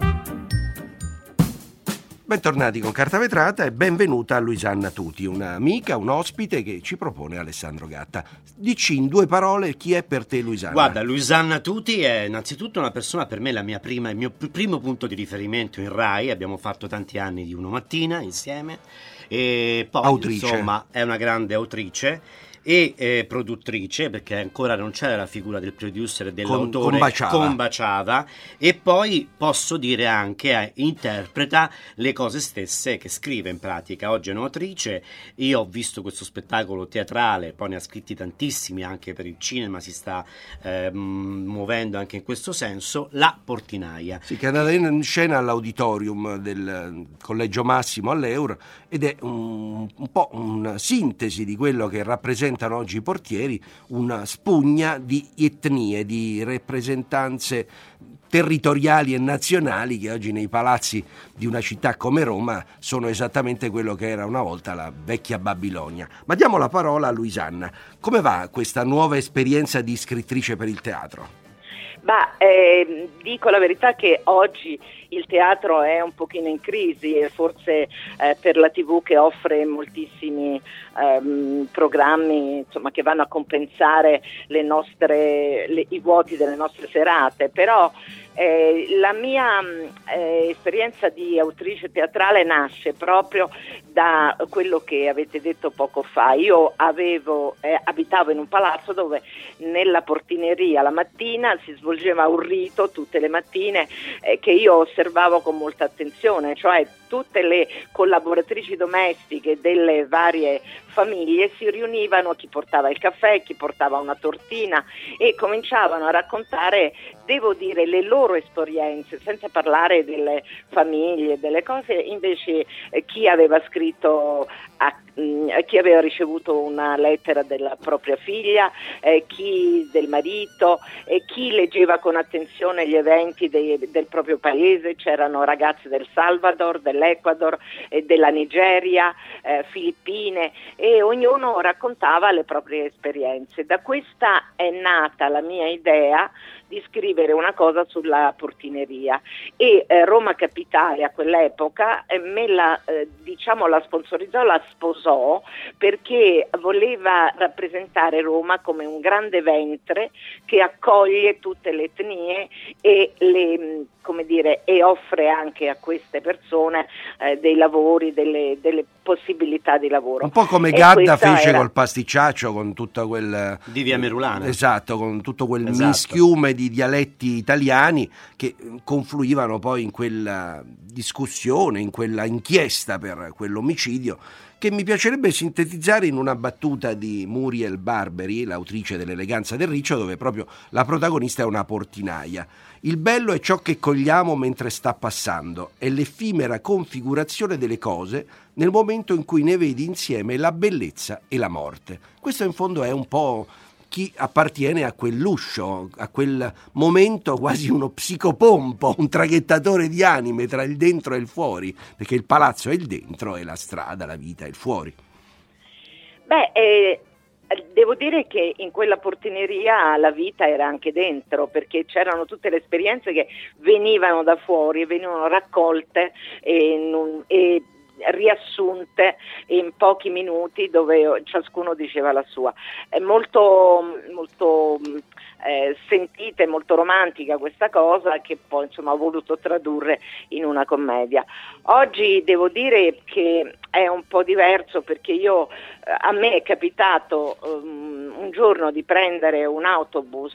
Bentornati con Carta Vetrata e benvenuta a Luisanna Tuti, un'amica, un ospite che ci propone Alessandro Gatta. Dici in due parole chi è per te Luisanna. Guarda, Luisanna Tuti è innanzitutto una persona, per me la mia prima, il mio primo punto di riferimento in Rai. Abbiamo fatto tanti anni di Uno Mattina insieme e poi autrice. Insomma è una grande autrice e eh, produttrice, perché ancora non c'era la figura del producer e dell'autore, combaciava. combaciava, e poi posso dire anche eh, interpreta le cose stesse che scrive in pratica. Oggi è un'autrice, io ho visto questo spettacolo teatrale, poi ne ha scritti tantissimi anche per il cinema, si sta eh, muovendo anche in questo senso, La Portinaia. Sì, che è andata in scena all'auditorium del Collegio Massimo all'Eur ed è un, un po' una sintesi di quello che rappresenta rappresentano oggi i portieri una spugna di etnie, di rappresentanze territoriali e nazionali che oggi nei palazzi di una città come Roma sono esattamente quello che era una volta la vecchia Babilonia. Ma diamo la parola a Luisanna. Come va questa nuova esperienza di scrittrice per il teatro? Ma eh, dico la verità che oggi il teatro è un pochino in crisi e forse eh, per la tivù che offre moltissimi ehm, programmi, insomma, che vanno a compensare le nostre, le, i vuoti delle nostre serate, però eh, la mia eh, esperienza di autrice teatrale nasce proprio da quello che avete detto poco fa. Io avevo, eh, abitavo in un palazzo dove nella portineria la mattina si svolgeva un rito tutte le mattine eh, che io osservavo con molta attenzione, cioè tutte le collaboratrici domestiche delle varie famiglie si riunivano, chi portava il caffè, chi portava una tortina, e cominciavano a raccontare, devo dire, le loro esperienze, senza parlare delle famiglie, delle cose. Invece eh, chi aveva scritto a chi aveva ricevuto una lettera della propria figlia, eh, chi del marito, e chi leggeva con attenzione gli eventi dei, del proprio paese. C'erano ragazze del Salvador, dell'Ecuador, eh, della Nigeria, eh, Filippine, e ognuno raccontava le proprie esperienze. Da questa è nata la mia idea di scrivere una cosa sulla portineria, e eh, Roma Capitale a quell'epoca eh, me la, eh, diciamo, la sponsorizzò, la sposò, perché voleva rappresentare Roma come un grande ventre che accoglie tutte le etnie e le, come dire, e offre anche a queste persone eh, dei lavori, delle, delle possibilità di lavoro. Un po' come e Gadda fece era... col pasticciaccio, con tutto quel di Via Merulana. Esatto, con tutto quel Esatto. mischiume di dialetti italiani che confluivano poi in quella discussione, in quella inchiesta per quell'omicidio, che mi piacerebbe sintetizzare in una battuta di Muriel Barberi, l'autrice dell'Eleganza del Riccio, dove proprio la protagonista è una portinaia. Il bello è ciò che cogliamo mentre sta passando, è l'effimera configurazione delle cose nel momento in cui ne vedi insieme la bellezza e la morte. Questo in fondo è un po' chi appartiene a quell'uscio, a quel momento quasi uno psicopompo, un traghettatore di anime tra il dentro e il fuori, perché il palazzo è il dentro e la strada, la vita è il fuori. Beh, eh... devo dire che in quella portineria la vita era anche dentro, perché c'erano tutte le esperienze che venivano da fuori, venivano raccolte e, non, e riassunte in pochi minuti, dove ciascuno diceva la sua. È molto, molto eh, sentita e molto romantica questa cosa, che poi insomma ho voluto tradurre in una commedia. Oggi devo dire che è un po' diverso, perché io a me è capitato um, un giorno di prendere un autobus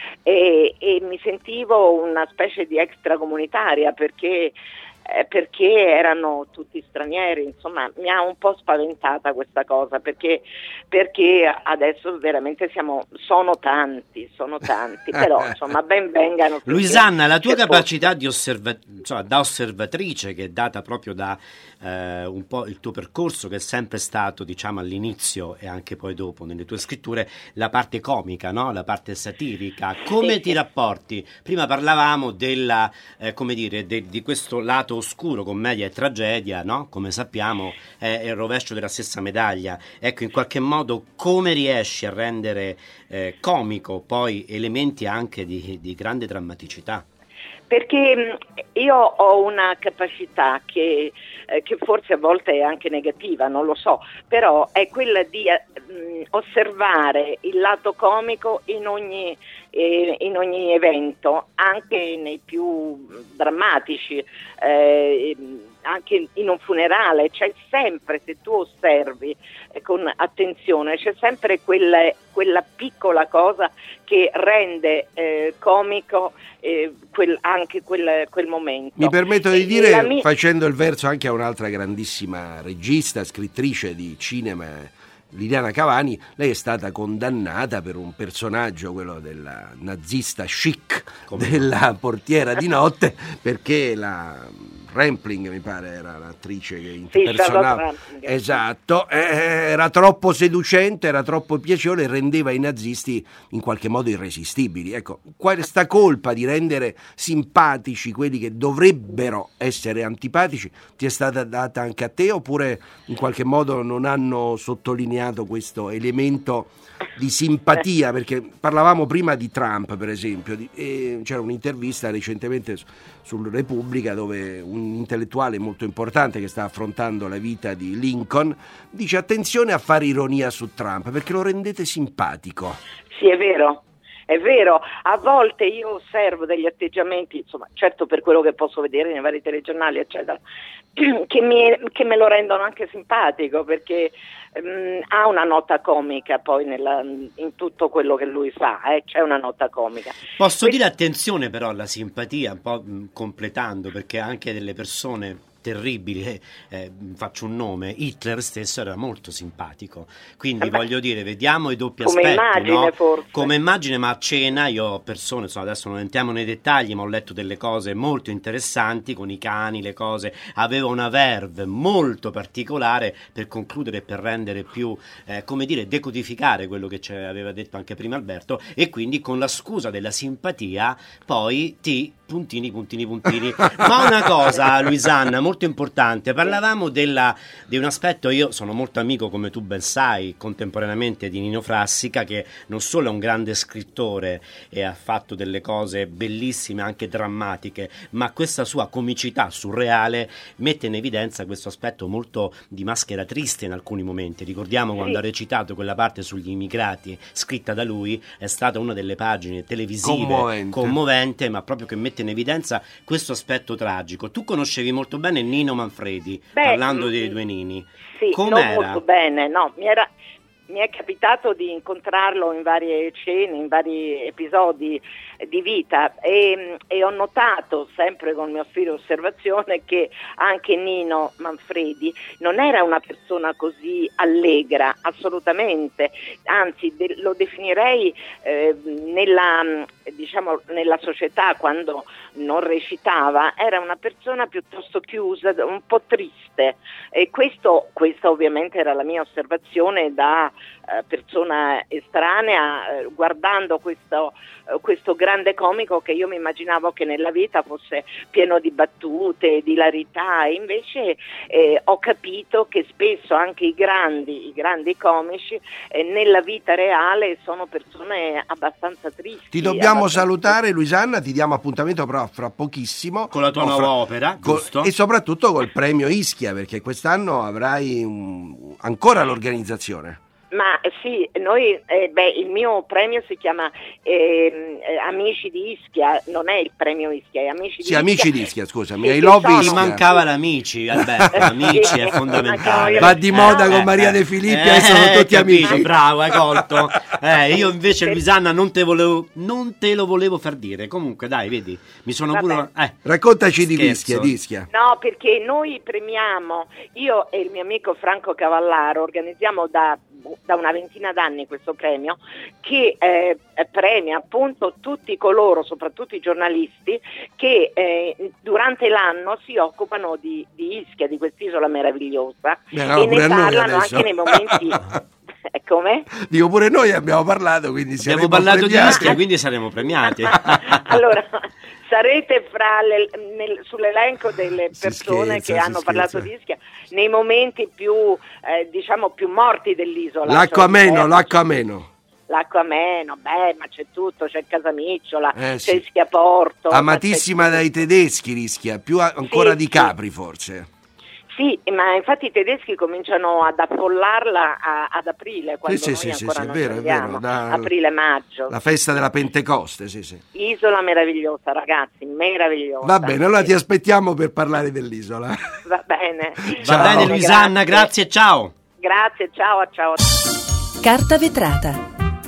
e, e mi sentivo una specie di extracomunitaria, perché Eh, perché erano tutti stranieri. Insomma, mi ha un po' spaventata questa cosa, perché, perché adesso veramente siamo, sono tanti, sono tanti, però insomma ben vengano. Luisanna, la tua capacità di osserva- insomma, da osservatrice, che è data proprio da eh, un po' il tuo percorso, che è sempre stato, diciamo, all'inizio e anche poi dopo nelle tue scritture, la parte comica, no? La parte satirica. Come sì, ti rapporti? Prima parlavamo della, eh, come dire, de- di questo lato oscuro, commedia e tragedia, no? Come sappiamo è, è il rovescio della stessa medaglia. Ecco, in qualche modo come riesci a rendere eh, comico poi elementi anche di, di grande drammaticità? Perché io ho una capacità che, eh, che forse a volte è anche negativa, non lo so, però è quella di eh, osservare il lato comico in ogni, eh, in ogni evento, anche nei più drammatici, eh, anche in un funerale. C'è sempre, se tu osservi eh, con attenzione, c'è sempre quella, quella piccola cosa che rende eh, comico eh, quel, anche quel, quel momento. Mi permetto di dire, La mia... facendo il verso anche a un'altra grandissima regista, scrittrice di cinema, Liliana Cavani, lei è stata condannata per un personaggio, quello della nazista chic, come della portiera di notte, perché la Rampling, mi pare era l'attrice che Sì, impersonava. Esatto, eh, era troppo seducente, era troppo piacevole e rendeva i nazisti in qualche modo irresistibili. Ecco, questa colpa di rendere simpatici quelli che dovrebbero essere antipatici ti è stata data anche a te, oppure in qualche modo non hanno sottolineato questo elemento di simpatia? Perché parlavamo prima di Trump, per esempio, di, e c'era un'intervista recentemente su, sul Repubblica dove un intellettuale molto importante che sta affrontando la vita di Lincoln dice: attenzione a fare ironia su Trump perché lo rendete simpatico. Sì, è vero. È vero, a volte io osservo degli atteggiamenti, insomma, certo per quello che posso vedere nei vari telegiornali, eccetera, che, mi, che me lo rendono anche simpatico, perché um, ha una nota comica poi nella, in tutto quello che lui fa, eh, c'è una nota comica. Posso Questo... dire attenzione però alla simpatia, un po' mh, completando, perché anche delle persone terribili, eh, eh, faccio un nome, Hitler stesso era molto simpatico, quindi eh beh, voglio dire, vediamo i doppi come aspetti, immagine, no? forse. Come immagine, ma a cena io ho persone, insomma, adesso non entriamo nei dettagli, ma ho letto delle cose molto interessanti con i cani, le cose, aveva una verve molto particolare per concludere e per rendere più, eh, come dire, decodificare quello che ci aveva detto anche prima Alberto, e quindi con la scusa della simpatia poi ti puntini, puntini, puntini. Ma una cosa, Luisanna, molto importante, parlavamo della, di un aspetto, io sono molto amico, come tu ben sai, contemporaneamente di Nino Frassica, che non solo è un grande scrittore e ha fatto delle cose bellissime, anche drammatiche, ma questa sua comicità surreale mette in evidenza questo aspetto molto di maschera triste in alcuni momenti. Ricordiamo quando ha recitato quella parte sugli immigrati, scritta da lui, è stata una delle pagine televisive commovente, commovente ma proprio che mette in evidenza questo aspetto tragico. Tu conoscevi molto bene Nino Manfredi, Beh, parlando dei due Nini. Sì, com'era? Non molto bene, no, mi era... Mi è capitato di incontrarlo in varie scene, in vari episodi di vita, e, e ho notato, sempre con il mio stile di osservazione, che anche Nino Manfredi non era una persona così allegra, assolutamente, anzi de- lo definirei eh, nella, diciamo, nella società, quando non recitava, era una persona piuttosto chiusa, un po' triste, e questo, questa ovviamente era la mia osservazione da eh, persona estranea, eh, guardando questo, eh, questo grande comico che io mi immaginavo che nella vita fosse pieno di battute, di hilarità, e invece eh, ho capito che spesso anche i grandi, i grandi comici eh, nella vita reale sono persone abbastanza tristi. Ti dobbiamo abbastanza... salutare, Luisanna, ti diamo appuntamento però fra pochissimo con la tua nuova fra... opera, giusto? E soprattutto col premio Ischia, perché quest'anno avrai un... ancora l'organizzazione. Ma sì, noi, eh, beh, il mio premio si chiama eh, Amici di Ischia, non è il premio Ischia, è Amici di sì, Ischia. Amici di Ischia, scusami, sì, I love sono... Ischia. Ti mancava l'Amici, Alberto, Amici è fondamentale. Va di moda con Maria De Filippi, eh, sono tutti capito, amici. Bravo, hai colto. Eh, io invece, Luisanna, non te, volevo, non te lo volevo far dire. Comunque, dai, vedi, mi sono pure... Eh, Raccontaci di scherzo. Ischia, di Ischia. No, perché noi premiamo, io e il mio amico Franco Cavallaro organizziamo da... da una ventina d'anni questo premio che eh, premia appunto tutti coloro, soprattutto i giornalisti, che eh, durante l'anno si occupano di, di Ischia, di quest'isola meravigliosa, Beh, no, e ne parlano anche nei momenti... Come? Dico, pure noi abbiamo parlato, quindi abbiamo parlato premiati. Di Ischia, quindi saremo premiati. Allora, sarete fra le, nel, sull'elenco delle persone scherza, che hanno scherza. parlato di Ischia nei momenti più eh, diciamo più morti dell'isola. L'acqua cioè, meno, eh, l'acqua meno. L'acqua meno, beh, ma c'è tutto, c'è Casamicciola, Eh, c'è sì. Ischia Porto. Amatissima dai tedeschi, Ischia, più a, ancora Sì, di Capri forse. Sì, ma infatti i tedeschi cominciano ad affollarla a, ad aprile, quando sì, noi sì, sì, ancora sì, non è vero, ci è vero, andiamo, da- aprile-maggio. La festa della Pentecoste, sì, sì. Isola meravigliosa, ragazzi, meravigliosa. Va bene, allora ti aspettiamo per parlare dell'isola. Va bene. Ciao. Va bene, Luisanna, grazie, ciao. Grazie, ciao, ciao. Carta vetrata.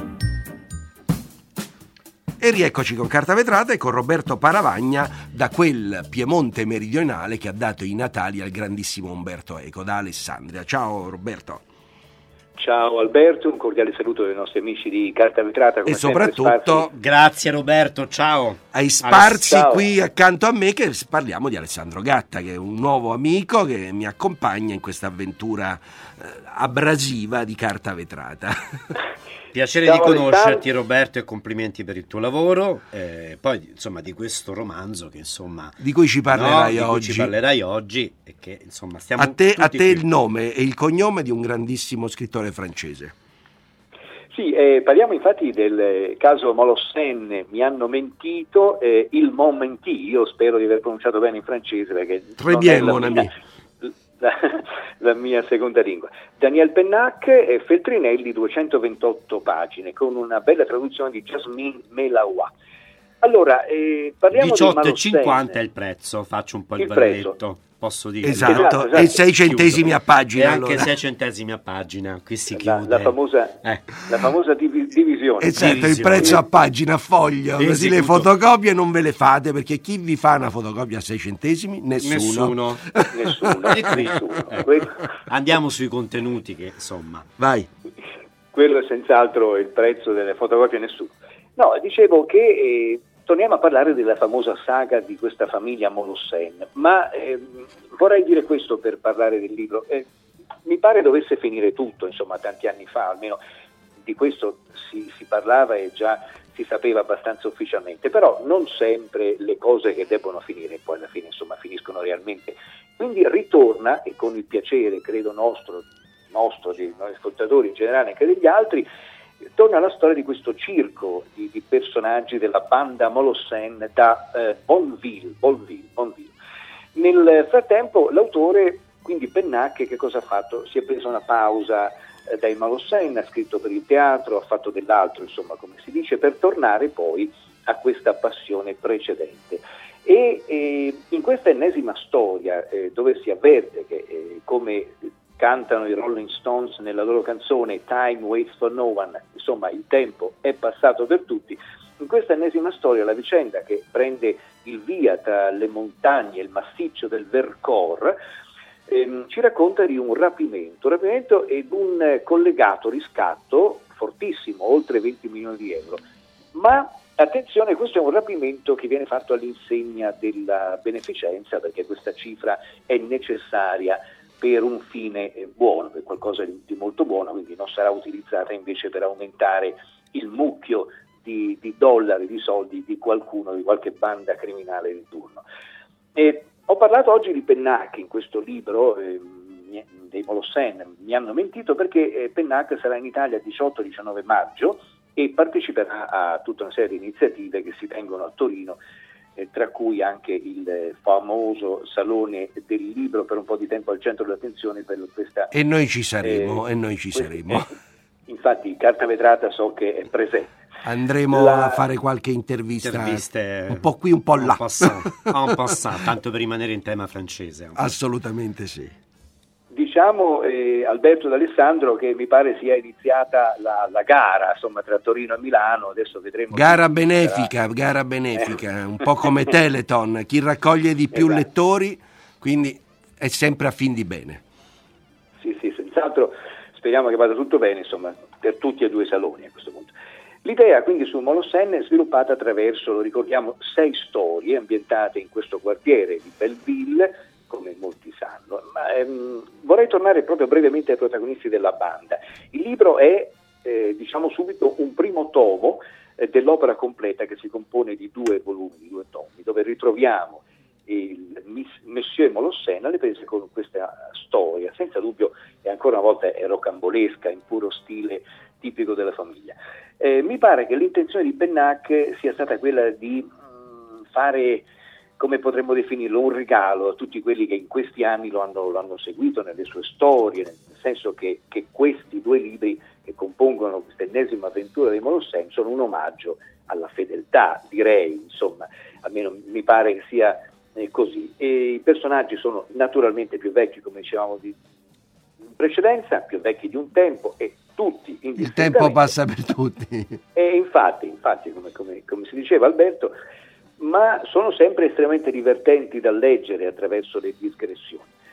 E rieccoci con Carta Vetrata e con Roberto Paravagna da quel Piemonte meridionale che ha dato i natali al grandissimo Umberto Eco, da Alessandria. Ciao Roberto. Ciao Alberto, un cordiale saluto ai nostri amici di Carta Vetrata. Come e soprattutto grazie Roberto, ciao. Ai sparsi Ciao. qui accanto a me, che parliamo di Alessandro Gatta, che è un nuovo amico che mi accompagna in questa avventura eh, abrasiva di Carta Vetrata. Piacere Ciao, di conoscerti Alessandro. Roberto, e complimenti per il tuo lavoro, eh, poi insomma di questo romanzo che insomma Di cui ci parlerai no, di cui oggi. ci parlerai oggi e che insomma stiamo A te, tutti a te qui. il nome e il cognome di un grandissimo scrittore francese. Sì, eh, parliamo infatti del eh, caso Molossen, mi hanno mentito, eh, il Mon menti, io spero di aver pronunciato bene in francese perché Très non bien, è la mon mia, ami. la, la mia seconda lingua. Daniel Pennac e Feltrinelli, duecentoventotto pagine, con una bella traduzione di Jasmine Melaois. Allora, eh, parliamo di diciotto e Molossen. cinquanta è il prezzo, faccio un po' il, Il prezzo. balletto, posso dire. Esatto, Esatto, esatto. e sei centesimi Chiuso. a pagina. E anche allora. sei centesimi a pagina, qui si La, chiude. la famosa, Eh. la famosa divi- divisione. Esatto, il Divisione. prezzo a pagina, a foglio, Sì, così sì, le tutto. fotocopie non ve le fate, perché chi vi fa una fotocopia a sei centesimi? Nessuno. Nessuno. Nessuno, E qui, nessuno. ecco, Quello- andiamo sui contenuti che insomma Vai. Quello è senz'altro il prezzo delle fotocopie, nessuno. No, dicevo che eh, torniamo a parlare della famosa saga di questa famiglia Molossen, ma ehm, vorrei dire questo per parlare del libro. Eh, mi pare dovesse finire tutto, insomma, tanti anni fa, almeno di questo si, si parlava e già si sapeva abbastanza ufficialmente, però non sempre le cose che debbono finire poi alla fine, insomma, finiscono realmente. Quindi ritorna, e con il piacere, credo, nostro, nostro, dei nostri ascoltatori in generale, anche degli altri, torna la storia di questo circo di, di personaggi della banda Molossen da eh, Bonneville, Bonneville, Bonneville. Nel frattempo l'autore, quindi Pennac, che cosa ha fatto? Si è preso una pausa eh, dai Molossen, ha scritto per il teatro, ha fatto dell'altro, insomma, come si dice, per tornare poi a questa passione precedente. E eh, in questa ennesima storia, eh, dove si avverte che eh, come cantano i Rolling Stones nella loro canzone Time Waits for No One, insomma il tempo è passato per tutti, in questa ennesima storia la vicenda che prende il via tra le montagne e il massiccio del Vercors ehm, ci racconta di un rapimento, un rapimento ed un collegato riscatto fortissimo, oltre venti milioni di euro, ma attenzione, questo è un rapimento che viene fatto all'insegna della beneficenza, perché questa cifra è necessaria per un fine buono, per qualcosa di, di molto buono, quindi non sarà utilizzata invece per aumentare il mucchio di, di dollari, di soldi di qualcuno, di qualche banda criminale di turno. E ho parlato oggi di Pennac in questo libro, eh, dei Molossen, mi hanno mentito perché eh, Pennac sarà in Italia il diciotto diciannove maggio e parteciperà a tutta una serie di iniziative che si tengono a Torino, Eh, tra cui anche il eh, famoso Salone del Libro, per un po' di tempo al centro dell'attenzione per questa... E noi ci saremo, eh, e noi ci quest- saremo. eh, infatti Carta Vetrata so che è presente. Andremo La- a fare qualche intervista, interviste un po' qui, un po' là. en passant, en passant, tanto per rimanere in tema francese. Assolutamente sì. Diciamo, eh, Alberto D'Alessandro, che mi pare sia iniziata la, la gara, insomma, tra Torino e Milano, adesso vedremo... Gara chi benefica, sarà. gara benefica, Eh. un po' come Teleton, chi raccoglie di più Esatto. lettori, quindi è sempre a fin di bene. Sì, sì, senz'altro speriamo che vada tutto bene, insomma, per tutti e due i saloni a questo punto. L'idea quindi su Molossen è sviluppata attraverso, lo ricordiamo, sei storie ambientate in questo quartiere di Belleville, come molti sanno, ma ehm, vorrei tornare proprio brevemente ai protagonisti della banda. Il libro è, eh, diciamo subito, un primo tomo eh, dell'opera completa che si compone di due volumi, di due tomi, dove ritroviamo il Miss- Monsieur Molossen alle prese con questa storia, senza dubbio, e ancora una volta è rocambolesca, in puro stile tipico della famiglia. Eh, mi pare che l'intenzione di Pennac sia stata quella di mh, fare, come potremmo definirlo, un regalo a tutti quelli che in questi anni lo hanno, lo hanno seguito nelle sue storie, nel senso che, che questi due libri che compongono questa ennesima avventura di Molossen sono un omaggio alla fedeltà, direi, insomma, almeno mi pare che sia eh, così. E i personaggi sono naturalmente più vecchi, come dicevamo di, in precedenza, più vecchi di un tempo e tutti Il tempo passa per tutti. E infatti, infatti come, come, come si diceva Alberto, ma sono sempre estremamente divertenti da leggere attraverso le discrezioni.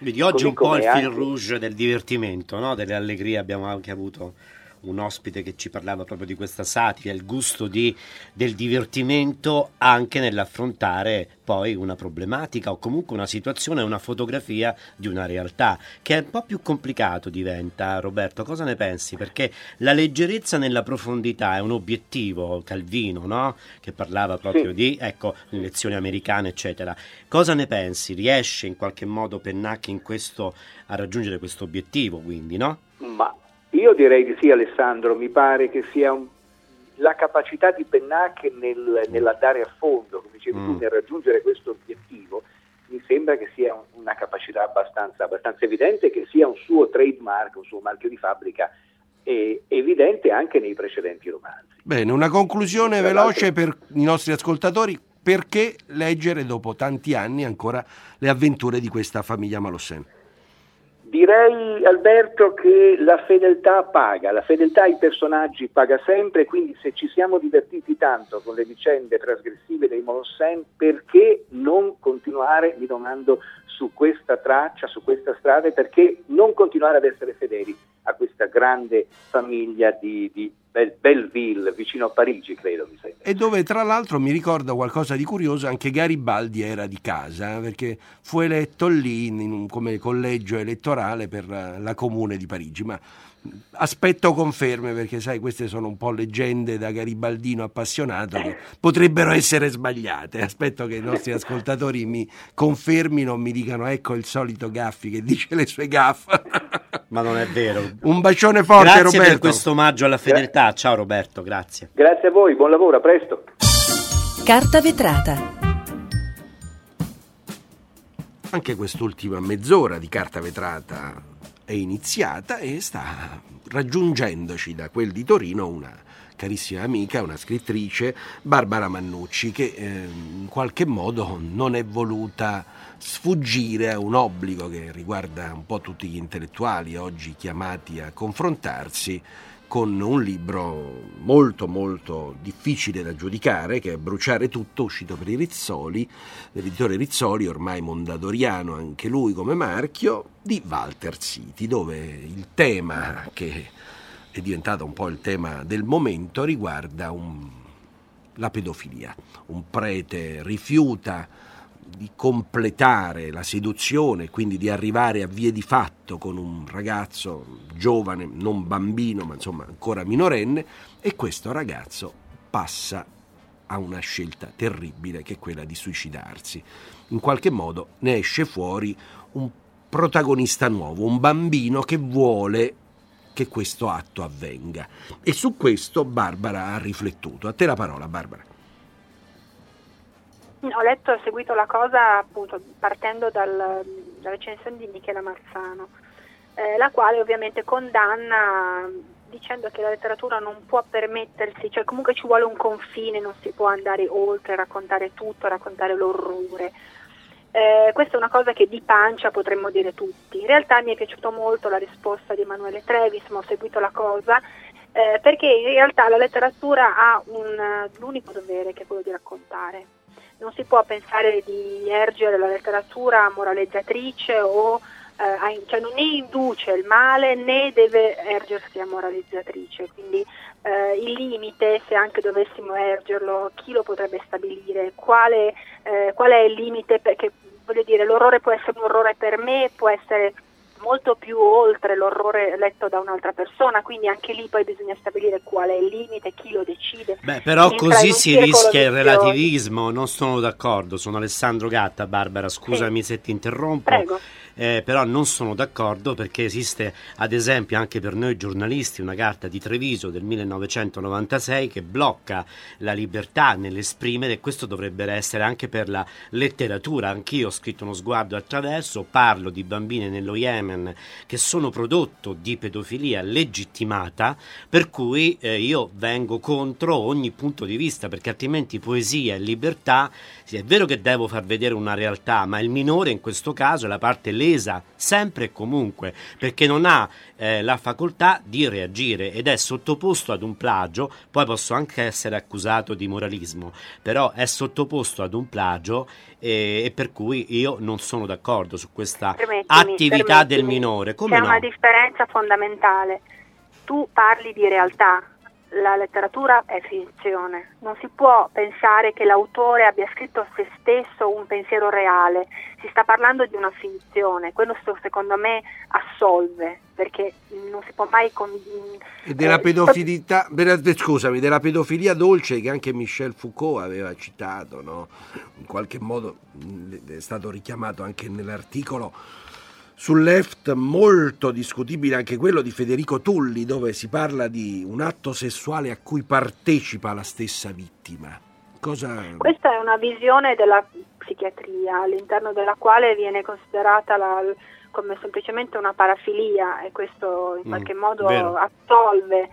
Vedi, oggi un po' il anche... fil rouge del divertimento, no? Delle allegrie. Abbiamo anche avuto un ospite che ci parlava proprio di questa satira, il gusto di, del divertimento anche nell'affrontare poi una problematica o comunque una situazione, una fotografia di una realtà, che è un po' più complicato diventa. Roberto, cosa ne pensi? Perché la leggerezza nella profondità è un obiettivo, Calvino, no? Che parlava proprio sì. di, ecco, le lezioni americane, eccetera. Cosa ne pensi? Riesce in qualche modo Pennacchi in questo a raggiungere questo obiettivo, quindi, no? Ma io direi di sì, Alessandro, mi pare che sia un, la capacità di Pennacchi nel, nell'andare a fondo, come dicevi mm. tu, nel raggiungere questo obiettivo, mi sembra che sia un, una capacità abbastanza, abbastanza evidente, che sia un suo trademark, un suo marchio di fabbrica e, evidente anche nei precedenti romanzi. Bene, una conclusione Tra veloce per i nostri ascoltatori. Perché leggere dopo tanti anni ancora le avventure di questa famiglia Malaucène? Direi, Alberto, che la fedeltà paga, la fedeltà ai personaggi paga sempre, quindi se ci siamo divertiti tanto con le vicende trasgressive dei Malaucène, perché non continuare, mi domando, su questa traccia, su questa strada, e perché non continuare ad essere fedeli a questa grande famiglia di, di Bel- Belleville, vicino a Parigi, credo, mi sembra. E dove, tra l'altro, mi ricorda qualcosa di curioso, anche Garibaldi era di casa, perché fu eletto lì in un, come collegio elettorale per la comune di Parigi. Ma aspetto conferme, perché sai, queste sono un po' leggende da garibaldino appassionato che potrebbero essere sbagliate. Aspetto che i nostri ascoltatori mi confermino, mi dicano ecco il solito Gaffi che dice le sue gaffe. Ma non è vero. Un bacione forte, grazie Roberto. Per questo omaggio alla fedeltà. Ciao Roberto, grazie. Grazie a voi, buon lavoro, a presto. Carta vetrata. Anche quest'ultima mezz'ora di Carta vetrata è iniziata e sta raggiungendoci da quel di Torino una carissima amica, una scrittrice, Barbara Mannucci, che eh, in qualche modo non è voluta sfuggire a un obbligo che riguarda un po' tutti gli intellettuali oggi chiamati a confrontarsi con un libro molto molto difficile da giudicare, che è Bruciare tutto, uscito per i Rizzoli, l'editore Rizzoli, ormai mondadoriano anche lui come marchio, di Walter Siti, dove il tema che è diventato un po' il tema del momento riguarda un, la pedofilia. Un prete rifiuta di completare la seduzione, quindi di arrivare a vie di fatto con un ragazzo giovane, non bambino, ma insomma ancora minorenne, e questo ragazzo passa a una scelta terribile, che è quella di suicidarsi. In qualche modo ne esce fuori un protagonista nuovo, un bambino che vuole che questo atto avvenga. E su questo Barbara ha riflettuto. A te la parola, Barbara. Ho letto e seguito la cosa appunto partendo dal, dalla recensione di Michela Marzano, eh, la quale ovviamente condanna dicendo che la letteratura non può permettersi, cioè comunque ci vuole un confine, non si può andare oltre, raccontare tutto, raccontare l'orrore. Eh, questa è una cosa che di pancia potremmo dire tutti. In realtà mi è piaciuto molto la risposta di Emanuele Trevis, ma ho seguito la cosa eh, perché in realtà la letteratura ha un, l'unico dovere, che è quello di raccontare. Non si può pensare di ergere la letteratura moralizzatrice o eh, a, cioè non né induce il male né deve ergersi a moralizzatrice, quindi eh, il limite, se anche dovessimo ergerlo, chi lo potrebbe stabilire? Quale, eh, qual è il limite? Perché voglio dire, l'orrore può essere un orrore per me, può essere molto più oltre l'orrore letto da un'altra persona, quindi anche lì poi bisogna stabilire qual è il limite, chi lo decide. Beh, però così si rischia il relativismo, non sono d'accordo, sono Alessandro Gatta. Barbara, scusami sì. se ti interrompo. Prego. Eh, però non sono d'accordo, perché esiste ad esempio anche per noi giornalisti una carta di Treviso del millenovecentonovantasei che blocca la libertà nell'esprimere, e questo dovrebbe essere anche per la letteratura. Anch'io ho scritto Uno sguardo attraverso, parlo di bambine nello Yemen che sono prodotto di pedofilia legittimata, per cui eh, io vengo contro ogni punto di vista, perché altrimenti poesia e libertà, sì, è vero che devo far vedere una realtà, ma il minore in questo caso è la parte lesa sempre e comunque, perché non ha eh, la facoltà di reagire ed è sottoposto ad un plagio. Poi posso anche essere accusato di moralismo, però è sottoposto ad un plagio e, e per cui io non sono d'accordo su questa Permettimi, attività permettimi. del minore. Come C'è no? una differenza fondamentale. Tu parli di realtà, la letteratura è finzione. Non si può pensare che l'autore abbia scritto a se stesso un pensiero reale. Si sta parlando di una finzione. Quello secondo me assolve, perché non si può mai con... E della eh, pedofilità, scusami, della pedofilia dolce che anche Michel Foucault aveva citato, no? In qualche modo è stato richiamato anche nell'articolo sul Left, molto discutibile anche quello di Federico Tulli, dove si parla di un atto sessuale a cui partecipa la stessa vittima. Cosa... Questa è una visione della psichiatria all'interno della quale viene considerata la, come semplicemente una parafilia, e questo in qualche mm, modo vero. assolve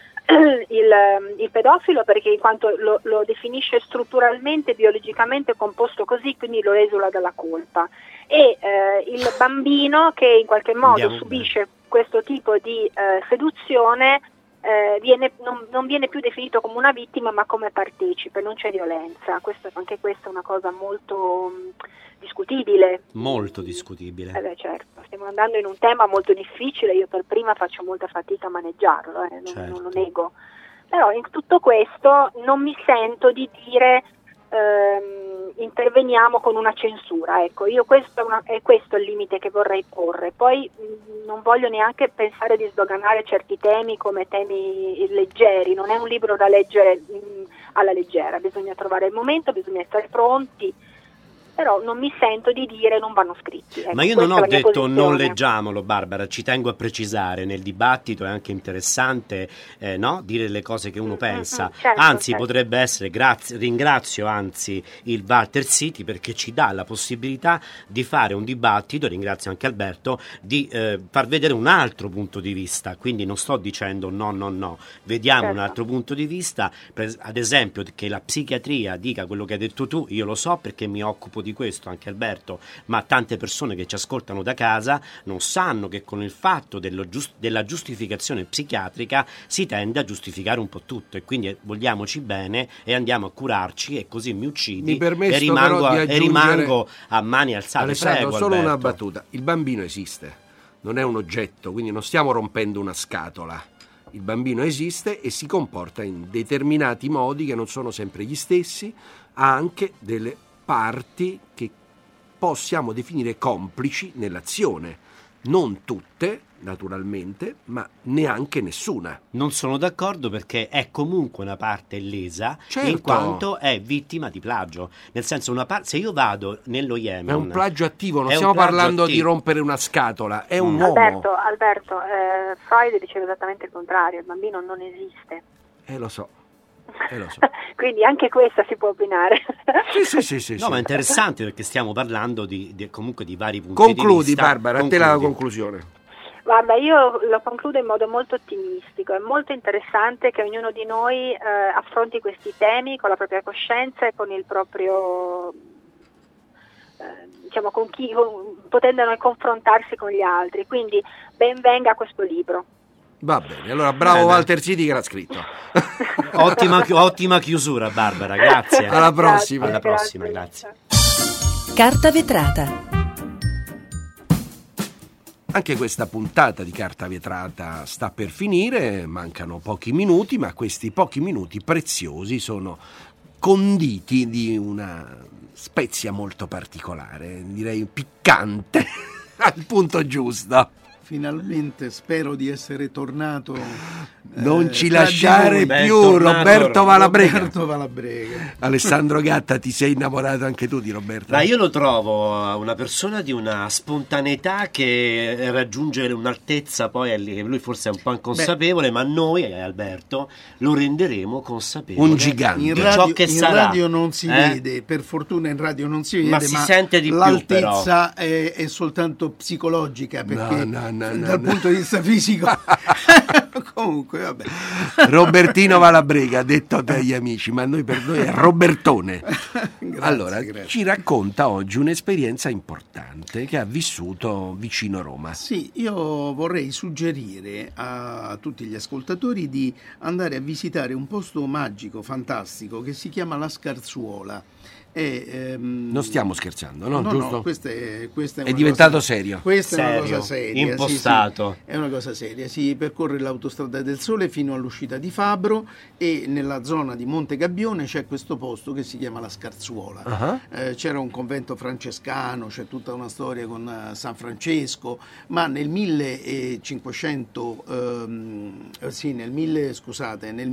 il, il pedofilo, perché in quanto lo, lo definisce strutturalmente, biologicamente composto così, quindi lo esula dalla colpa, e eh, il bambino che in qualche modo Andiamo subisce bene. questo tipo di eh, seduzione eh, viene, non, non viene più definito come una vittima ma come partecipe, non c'è violenza. Questo, anche questa è una cosa molto mh, discutibile. Molto discutibile. Eh beh, certo, stiamo andando in un tema molto difficile, io per prima faccio molta fatica a maneggiarlo, eh, non, certo. non lo nego. Però in tutto questo non mi sento di dire ehm, interveniamo con una censura, ecco, io questo è, una, è questo il limite che vorrei porre. Poi mh, non voglio neanche pensare di sdoganare certi temi come temi leggeri, non è un libro da leggere mh, alla leggera, bisogna trovare il momento, bisogna essere pronti, però non mi sento di dire non vanno scritti. Ecco, ma io non ho detto posizione. Non leggiamolo, Barbara, ci tengo a precisare, nel dibattito è anche interessante eh, no? dire le cose che uno pensa, mm-hmm, certo, anzi certo. potrebbe essere, grazie, ringrazio anzi il Walter Siti perché ci dà la possibilità di fare un dibattito, ringrazio anche Alberto, di eh, far vedere un altro punto di vista, quindi non sto dicendo no, no, no, vediamo certo. un altro punto di vista, per, ad esempio che la psichiatria dica quello che hai detto tu, io lo so perché mi occupo di questo, anche Alberto, ma tante persone che ci ascoltano da casa non sanno che con il fatto dello giust- della giustificazione psichiatrica si tende a giustificare un po' tutto, e quindi vogliamoci bene e andiamo a curarci, e così mi uccidi mi e, rimango a, aggiungere... e rimango a mani alzate. Alessandro, Prego, solo Alberto. una battuta, il bambino esiste, non è un oggetto, quindi non stiamo rompendo una scatola. Il bambino esiste e si comporta in determinati modi che non sono sempre gli stessi, ha anche delle parti che possiamo definire complici nell'azione, non tutte naturalmente, ma neanche nessuna. Non sono d'accordo perché è comunque una parte lesa, certo. in quanto è vittima di plagio, nel senso una par- se io vado nello Yemen è un plagio attivo, non è stiamo parlando attivo. di rompere una scatola, è un mm. uomo. Alberto, Alberto eh, Freud diceva esattamente il contrario, il bambino non esiste. Eh lo so. Eh, lo so. Quindi anche questa si può opinare. Sì, sì, sì, sì, no, sì. ma è interessante perché stiamo parlando di, di, comunque di vari punti Concludi, di vista. Barbara, Concludi. a te la conclusione. Guarda, io lo concludo in modo molto ottimistico. È molto interessante che ognuno di noi eh, affronti questi temi con la propria coscienza e con il proprio eh, diciamo con chi con, potendo confrontarsi con gli altri. Quindi ben venga questo libro. Va bene, allora bravo Bene. Walter Siti che l'ha scritto. ottima, ottima chiusura, Barbara, grazie. Alla prossima. Alla prossima, grazie. Carta vetrata. Anche questa puntata di Carta Vetrata sta per finire, mancano pochi minuti, ma questi pochi minuti preziosi sono conditi di una spezia molto particolare, direi piccante, al punto giusto. Finalmente spero di essere tornato. Non eh, ci lasciare Beh, più, tornato, Roberto Valabrega. Roberto Valabrega. Alessandro Gatta, ti sei innamorato anche tu di Roberto? Ma io lo trovo una persona di una spontaneità che raggiunge un'altezza, poi lui forse è un po' inconsapevole, Beh. ma noi, Alberto, lo renderemo consapevole. Un gigante. In di radio, ciò che in sarà. radio non si eh? vede, per fortuna in radio non si vede, ma, ma si sente di più, l'altezza è, è soltanto psicologica, perché no, no, no, dal no, punto no. di vista fisico comunque vabbè. Robertino Valabrega, detto dagli amici, ma noi per noi è Robertone. Grazie, allora grazie. ci racconta oggi un'esperienza importante che ha vissuto vicino Roma. Sì, io vorrei suggerire a tutti gli ascoltatori di andare a visitare un posto magico, fantastico, che si chiama La Scarzuola. E, ehm, non stiamo scherzando, no? No, Giusto? no, questa è, questa è, è una diventato cosa, serio. Questa serio, è una cosa seria. impostato. Sì, sì, è una cosa seria. Si percorre l'autostrada del Sole fino all'uscita di Fabro e nella zona di Monte Gabbione c'è questo posto che si chiama la Scarzuola. Uh-huh. Eh, c'era un convento francescano, c'è tutta una storia con uh, San Francesco, ma nel millecinquecento, ehm, sì, nel mille, scusate, nel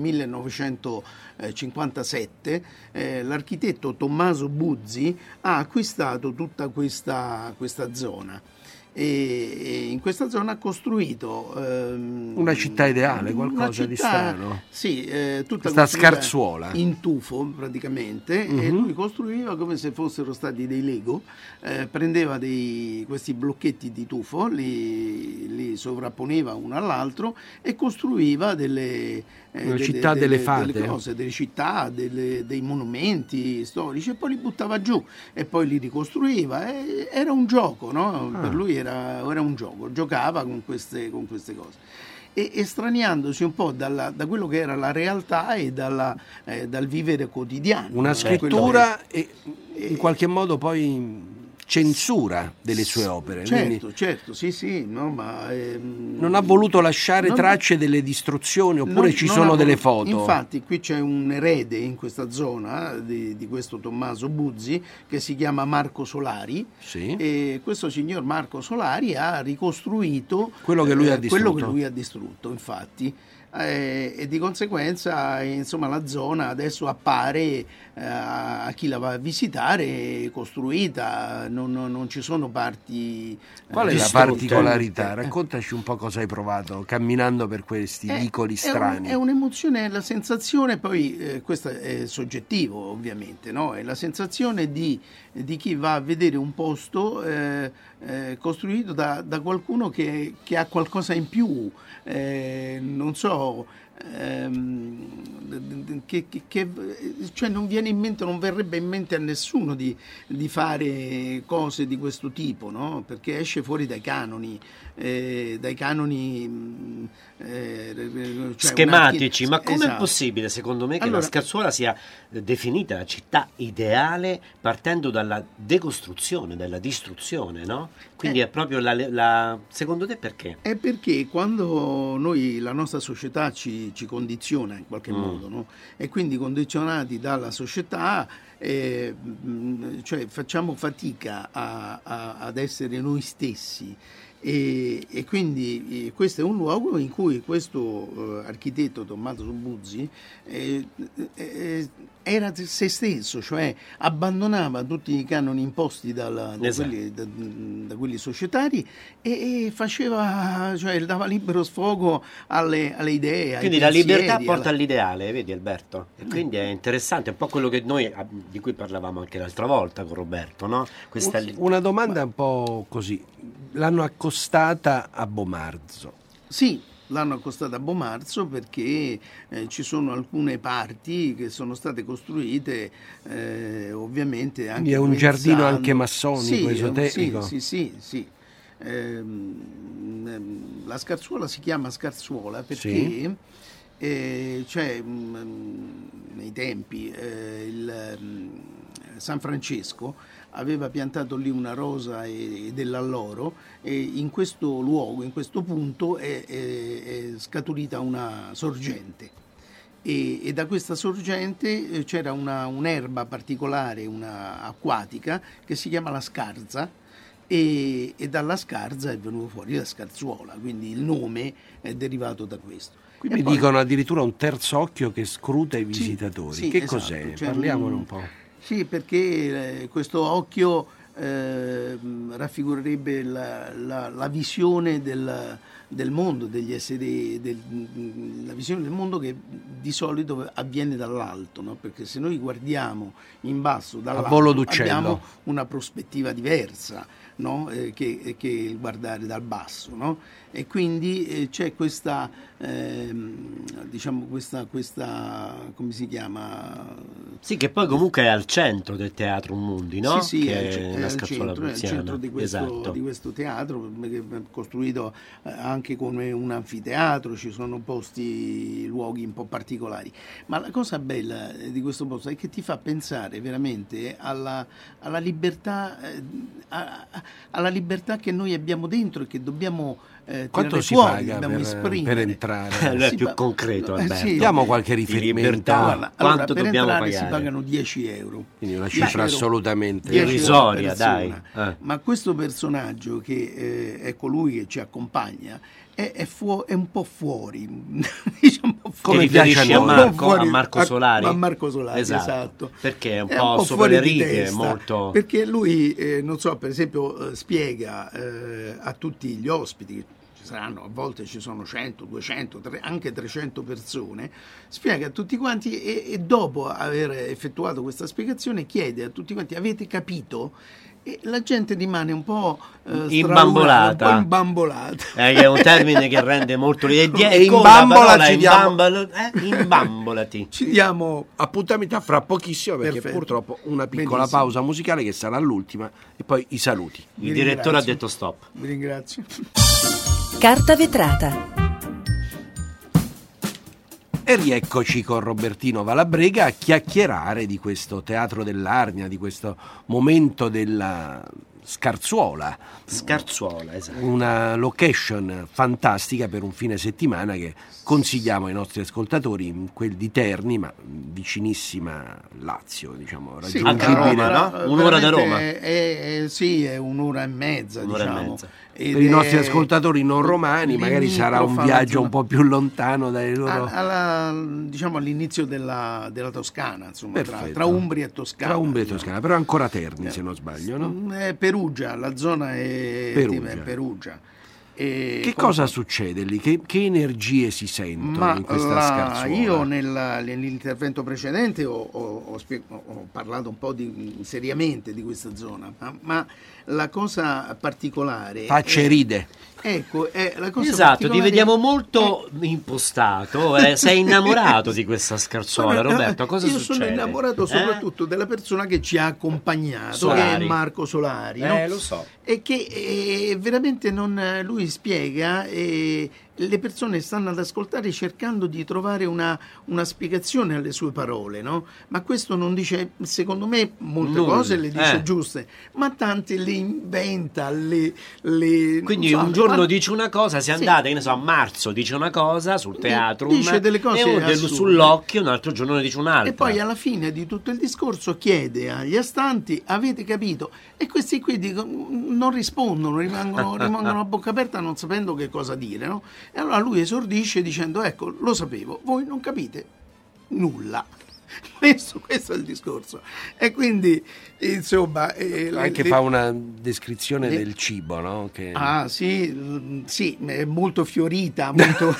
millenovecentocinquantasette eh, l'architetto Tommaso Buzzi ha acquistato tutta questa, questa zona e, e in questa zona ha costruito ehm, una città ideale, qualcosa città, di strano. Sì, eh, tutta questa Scarzuola in tufo praticamente, uh-huh. E lui costruiva come se fossero stati dei Lego, eh, prendeva dei, questi blocchetti di tufo, li, li sovrapponeva uno all'altro e costruiva delle, eh, una delle, città delle, delle fate, delle cose, delle città, delle, dei monumenti storici e poi li buttava giù e poi li ricostruiva. E era un gioco, no? Ah. Per lui era, era un gioco, giocava con queste, con queste cose. E estraniandosi un po' dalla, da quello che era la realtà e dalla, eh, dal vivere quotidiano. Una scrittura e in qualche modo poi censura delle sue opere. Certo, quindi certo, sì, sì, no, ma ehm, non ha voluto lasciare non, tracce delle distruzioni oppure non, ci non sono delle voluto. foto. Infatti qui c'è un erede in questa zona di, di questo Tommaso Buzzi che si chiama Marco Solari, sì. E questo signor Marco Solari ha ricostruito quello che lui eh, ha distrutto. Quello che lui ha distrutto, infatti. Eh, e di conseguenza insomma la zona adesso appare eh, a chi la va a visitare costruita, non, non, non ci sono parti. Qual eh, è la distrutte. particolarità? Raccontaci un po' cosa hai provato camminando per questi è, vicoli è strani. Un, è un'emozione, la sensazione, poi eh, questo è soggettivo ovviamente, no? È la sensazione di, di chi va a vedere un posto eh, eh, costruito da, da qualcuno che, che ha qualcosa in più. Eh, non so, ehm, che, che, che cioè non viene in mente, non verrebbe in mente a nessuno di, di fare cose di questo tipo, no? Perché esce fuori dai canoni, eh, dai canoni eh, cioè schematici. una... Ma come esatto. È possibile, secondo me, che allora, la Scarzuola sia definita la città ideale partendo dalla decostruzione, dalla distruzione, no? Quindi eh, è proprio la, la... secondo te perché? È perché quando noi, la nostra società ci, ci condiziona in qualche mm. modo, no? E quindi condizionati dalla società eh, cioè facciamo fatica a, a, ad essere noi stessi. E, e quindi eh, questo è un luogo in cui questo eh, architetto Tommaso Buzzi eh, eh, era se stesso, cioè abbandonava tutti i canoni imposti dalla, da, esatto. quelli, da, da quelli societari e, e faceva, cioè dava libero sfogo alle, alle idee. Quindi ai la pensieri, libertà porta alla... all'ideale, vedi Alberto? E quindi è interessante, è un po' quello che noi, di cui parlavamo anche l'altra volta con Roberto, no? Questa... Una domanda un po' così. L'hanno accostata a Bomarzo. Sì, l'hanno accostata a Bomarzo perché eh, ci sono alcune parti che sono state costruite eh, ovviamente anche quindi è un pensando... giardino anche massonico, sì, esoterico. Sì, sì, sì, sì. Eh, la Scarzuola si chiama Scarzuola perché sì. eh, c'è mh, nei tempi eh, il mh, San Francesco aveva piantato lì una rosa e, e dell'alloro e in questo luogo, in questo punto è, è, è scaturita una sorgente e, e da questa sorgente c'era una, un'erba particolare, una acquatica che si chiama la scarza e, e dalla scarza è venuto fuori la Scarzuola, quindi il nome è derivato da questo. Qui e mi poi, dicono addirittura un terzo occhio che scruta i visitatori. Sì, sì, che esatto, cos'è? cioè, Parliamone un po'. Sì, perché eh, questo occhio eh, raffigurerebbe la, la, la visione del, del mondo, degli esseri, del, la visione del mondo che di solito avviene dall'alto, no? Perché se noi guardiamo in basso dall'alto a volo d'uccello abbiamo una prospettiva diversa. no? eh, che, che il guardare dal basso, no? E quindi eh, c'è questa, ehm, diciamo questa, questa, come si chiama? Sì, che poi comunque è al centro del Teatro Mundi, no? Sì, sì, che è, è, la al Scarzuola centro, è al centro di questo, esatto. di questo teatro, che è costruito eh, anche come un anfiteatro, ci sono posti, luoghi un po' particolari. Ma la cosa bella di questo posto è che ti fa pensare veramente alla, alla libertà, eh, a, alla libertà che noi abbiamo dentro e che dobbiamo eh, quanto si fuori, paga dobbiamo per, esprimere. per entrare? È Si più pa- concreto, eh, Alberto. sì. Diamo qualche riferimento. Libertà. Allora, Quanto per dobbiamo entrare pagare? si pagano dieci euro. Quindi una dieci cifra euro. assolutamente dieci euro irrisoria, per dai. persona. Eh. Ma questo personaggio che eh, è colui che ci accompagna è, è, fu- è un po' fuori, diciamo Ti come riferisci piace a a noi. Marco, fuori- a Marco Solari? A, a Marco Solari, esatto. esatto. Perché è un È po' sopra fuori le di righe, testa, molto... perché lui, eh, non so, per esempio eh, spiega eh, a tutti gli ospiti, che ci saranno, a volte ci sono cento, duecento, tre- anche trecento persone, spiega a tutti quanti e, e dopo aver effettuato questa spiegazione chiede a tutti quanti: avete capito? E la gente rimane un po' eh, Imbambolata. stralunata, un po' imbambolata. Eh, che è un termine che rende molto... E, E con la imbambola parola ci diamo- imbambolo- eh, imbambolati. Ci diamo Appuntamento fra pochissimo, perché Perfetto. purtroppo una piccola Benissimo. pausa musicale che sarà l'ultima e poi i saluti. Il Vi direttore ha ringrazio. detto stop. Vi ringrazio. Carta vetrata. E rieccoci con Robertino Valabrega a chiacchierare di questo Teatro dell'Arnia, di questo momento della Scarzuola. Scarzuola, esatto. Una location fantastica per un fine settimana che consigliamo ai nostri ascoltatori, quel di Terni, ma vicinissima Lazio, diciamo, Sì, raggiungibile. Roma, no? eh, Un'ora da veramente Roma. È, è- sì, è un'ora e mezza, Un'ora e diciamo. mezza. Ed Per i è nostri ascoltatori non romani magari sarà un limitrofa viaggio alla un po' più lontano dai loro... zona- alla- diciamo all'inizio della, della Toscana, insomma, tra, Perfetto. tra Umbria e Toscana. Tra Umbria e diciamo. Toscana, però ancora Terni se non sbaglio, no? Mm, È Perugia, la zona è Perugia. è Perugia. E Che com- cosa succede lì? Che, che energie si sentono Ma in questa la- Scarzuola? io nella- nell'intervento precedente ho, ho- ho spie- ho parlato un po' di, seriamente di questa zona, ma, ma la cosa particolare... Facce è- ride. Ecco, è la cosa Esatto, ti particolare- vediamo molto impostato, eh, sei innamorato di questa Scarzuola, Guarda, Roberto, cosa io succede? sono innamorato Eh? soprattutto della persona che ci ha accompagnato, Solari. che è Marco Solari, Eh, no? lo so. E che eh, veramente non, lui spiega e le persone stanno ad ascoltare cercando di trovare una, una spiegazione alle sue parole, no? Ma questo non dice, secondo me, molte Nulla. cose le dice Eh. giuste, ma tante le inventa, le... le Quindi non so, un giorno ma- dice una cosa, si è Sì. andata, che ne so, a marzo dice una cosa sul teatro, dice delle cose e uno del- assurde. sull'occhio, un altro giorno ne dice un'altra. E poi alla fine di tutto il discorso chiede agli astanti: avete capito? E questi qui dicono, non rispondono, rimangono, rimangono a bocca aperta non sapendo che cosa dire, no? E allora lui esordisce dicendo: ecco, lo sapevo, voi non capite nulla. Questo, questo è il discorso. E quindi, insomma... eh, Anche le- fa una descrizione le- del cibo, no? Che... Ah sì, l- sì, è molto fiorita, molto,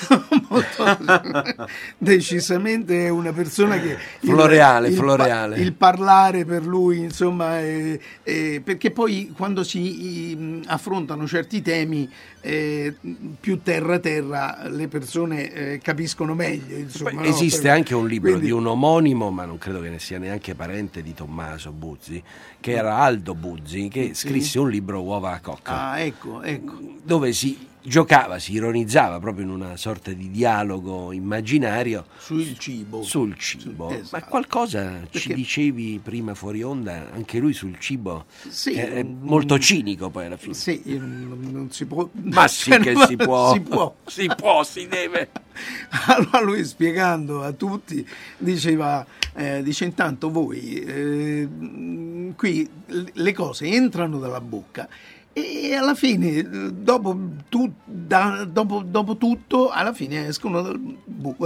molto- decisamente è una persona che... il- Floreale, il, floreale. il parlare per lui, insomma, è- è- perché poi quando si i, affrontano certi temi eh, più terra terra le persone eh, capiscono meglio. Insomma, no? Esiste Per- anche un libro quindi- di un omonimo, ma non credo che ne sia neanche parente di Tommaso Buzzi, che era Aldo Buzzi, che scrisse un libro, Uova a cocca, Ah, ecco, ecco. dove si giocava, si ironizzava proprio in una sorta di dialogo immaginario Sul cibo. sul cibo. Esatto. Ma qualcosa ci Perché- dicevi prima fuori onda, anche lui sul cibo Sì, è, è mm, molto cinico poi alla fine. Sì, io non, non si può... Ma sì cioè, che non- si può, si può. si può, si deve. Allora lui, spiegando a tutti, diceva, eh, dice: intanto voi eh, qui le cose entrano dalla bocca e alla fine, eh, dopo, tu- da- dopo- dopo tutto, alla fine escono dal buco.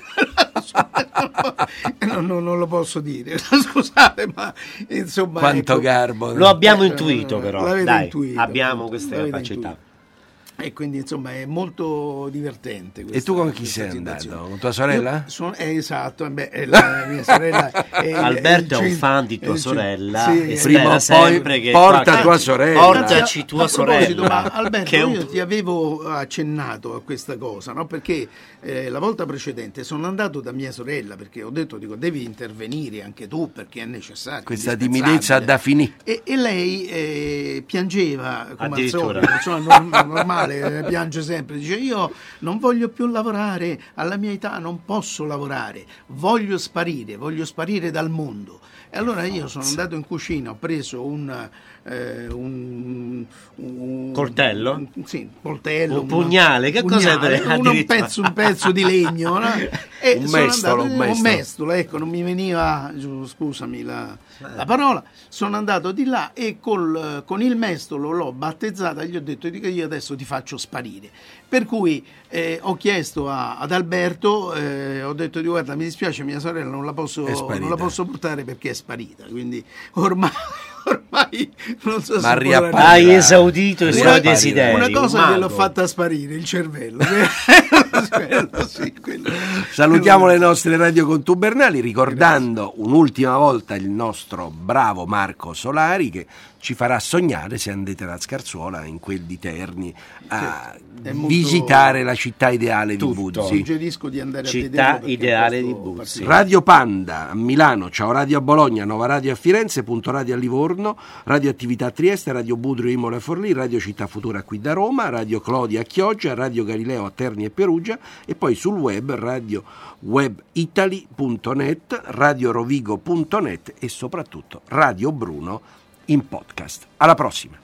non, non- non lo posso dire, scusate, ma insomma... Quanto ecco, garbo. Lo abbiamo Eh, intuito però, l'avete dai, intuito, abbiamo appunto, queste l'avete capacità. intuito. E quindi insomma è molto divertente. Questa, e tu con chi sei andato? Con tua sorella? Sono, eh, esatto, beh, è la mia sorella è, Alberto è, è un il, fan di tua sorella sì, e prima spera o poi sempre che porta qua, tua sorella. Portaci tua a sorella. Ma sorella. Alberto, un... io ti avevo accennato a questa cosa, no? Perché eh, la volta precedente sono andato da mia sorella perché ho detto, dico, devi intervenire anche tu perché è necessario. Questa timidezza da finire. E, e lei eh, piangeva come al solito, Addirittura. insomma, norm- normale, eh, piange sempre, dice io non voglio più lavorare, alla mia età non posso lavorare, voglio sparire, voglio sparire dal mondo. E allora io sono andato in cucina, ho preso un, eh, un, un coltello? Un, sì, coltello, un pugnale, che cos'è? Un, un, pezzo, un pezzo di legno, no? E un, sono mestolo, andato, un mestolo, un mestolo, ecco, non mi veniva, scusami la, la parola, sono andato di là e col, con il mestolo l'ho battezzata e gli ho detto che io adesso ti faccio sparire. Per cui eh, ho chiesto a, ad Alberto, eh, ho detto di guarda mi dispiace mia sorella non la posso, non la posso portare perché è sparita, quindi ormai, ormai non so ma se hai esaudito i suoi desideri. Una cosa un gliel'ho mago. fatta sparire, il cervello. quello, sì, quello. Salutiamo le nostre radiocontubernali ricordando Grazie. un'ultima volta il nostro bravo Marco Solari che ci farà sognare se andate alla Scarsuola in quel di Terni a molto... visitare la città ideale Tutto. di Buzzi. Suggerisco di andare città a ideale di Buzzi. Radio Panda a Milano, Ciao Radio a Bologna, Nova Radio a Firenze, Punto Radio a Livorno, Radio Attività a Trieste, Radio Budrio Imola e Forlì, Radio Città Futura qui da Roma, Radio Clodia a Chioggia, Radio Galileo a Terni e Perugia e poi sul web radio webitaly punto net, radio rovigo punto net e soprattutto Radio Bruno in podcast. Alla prossima!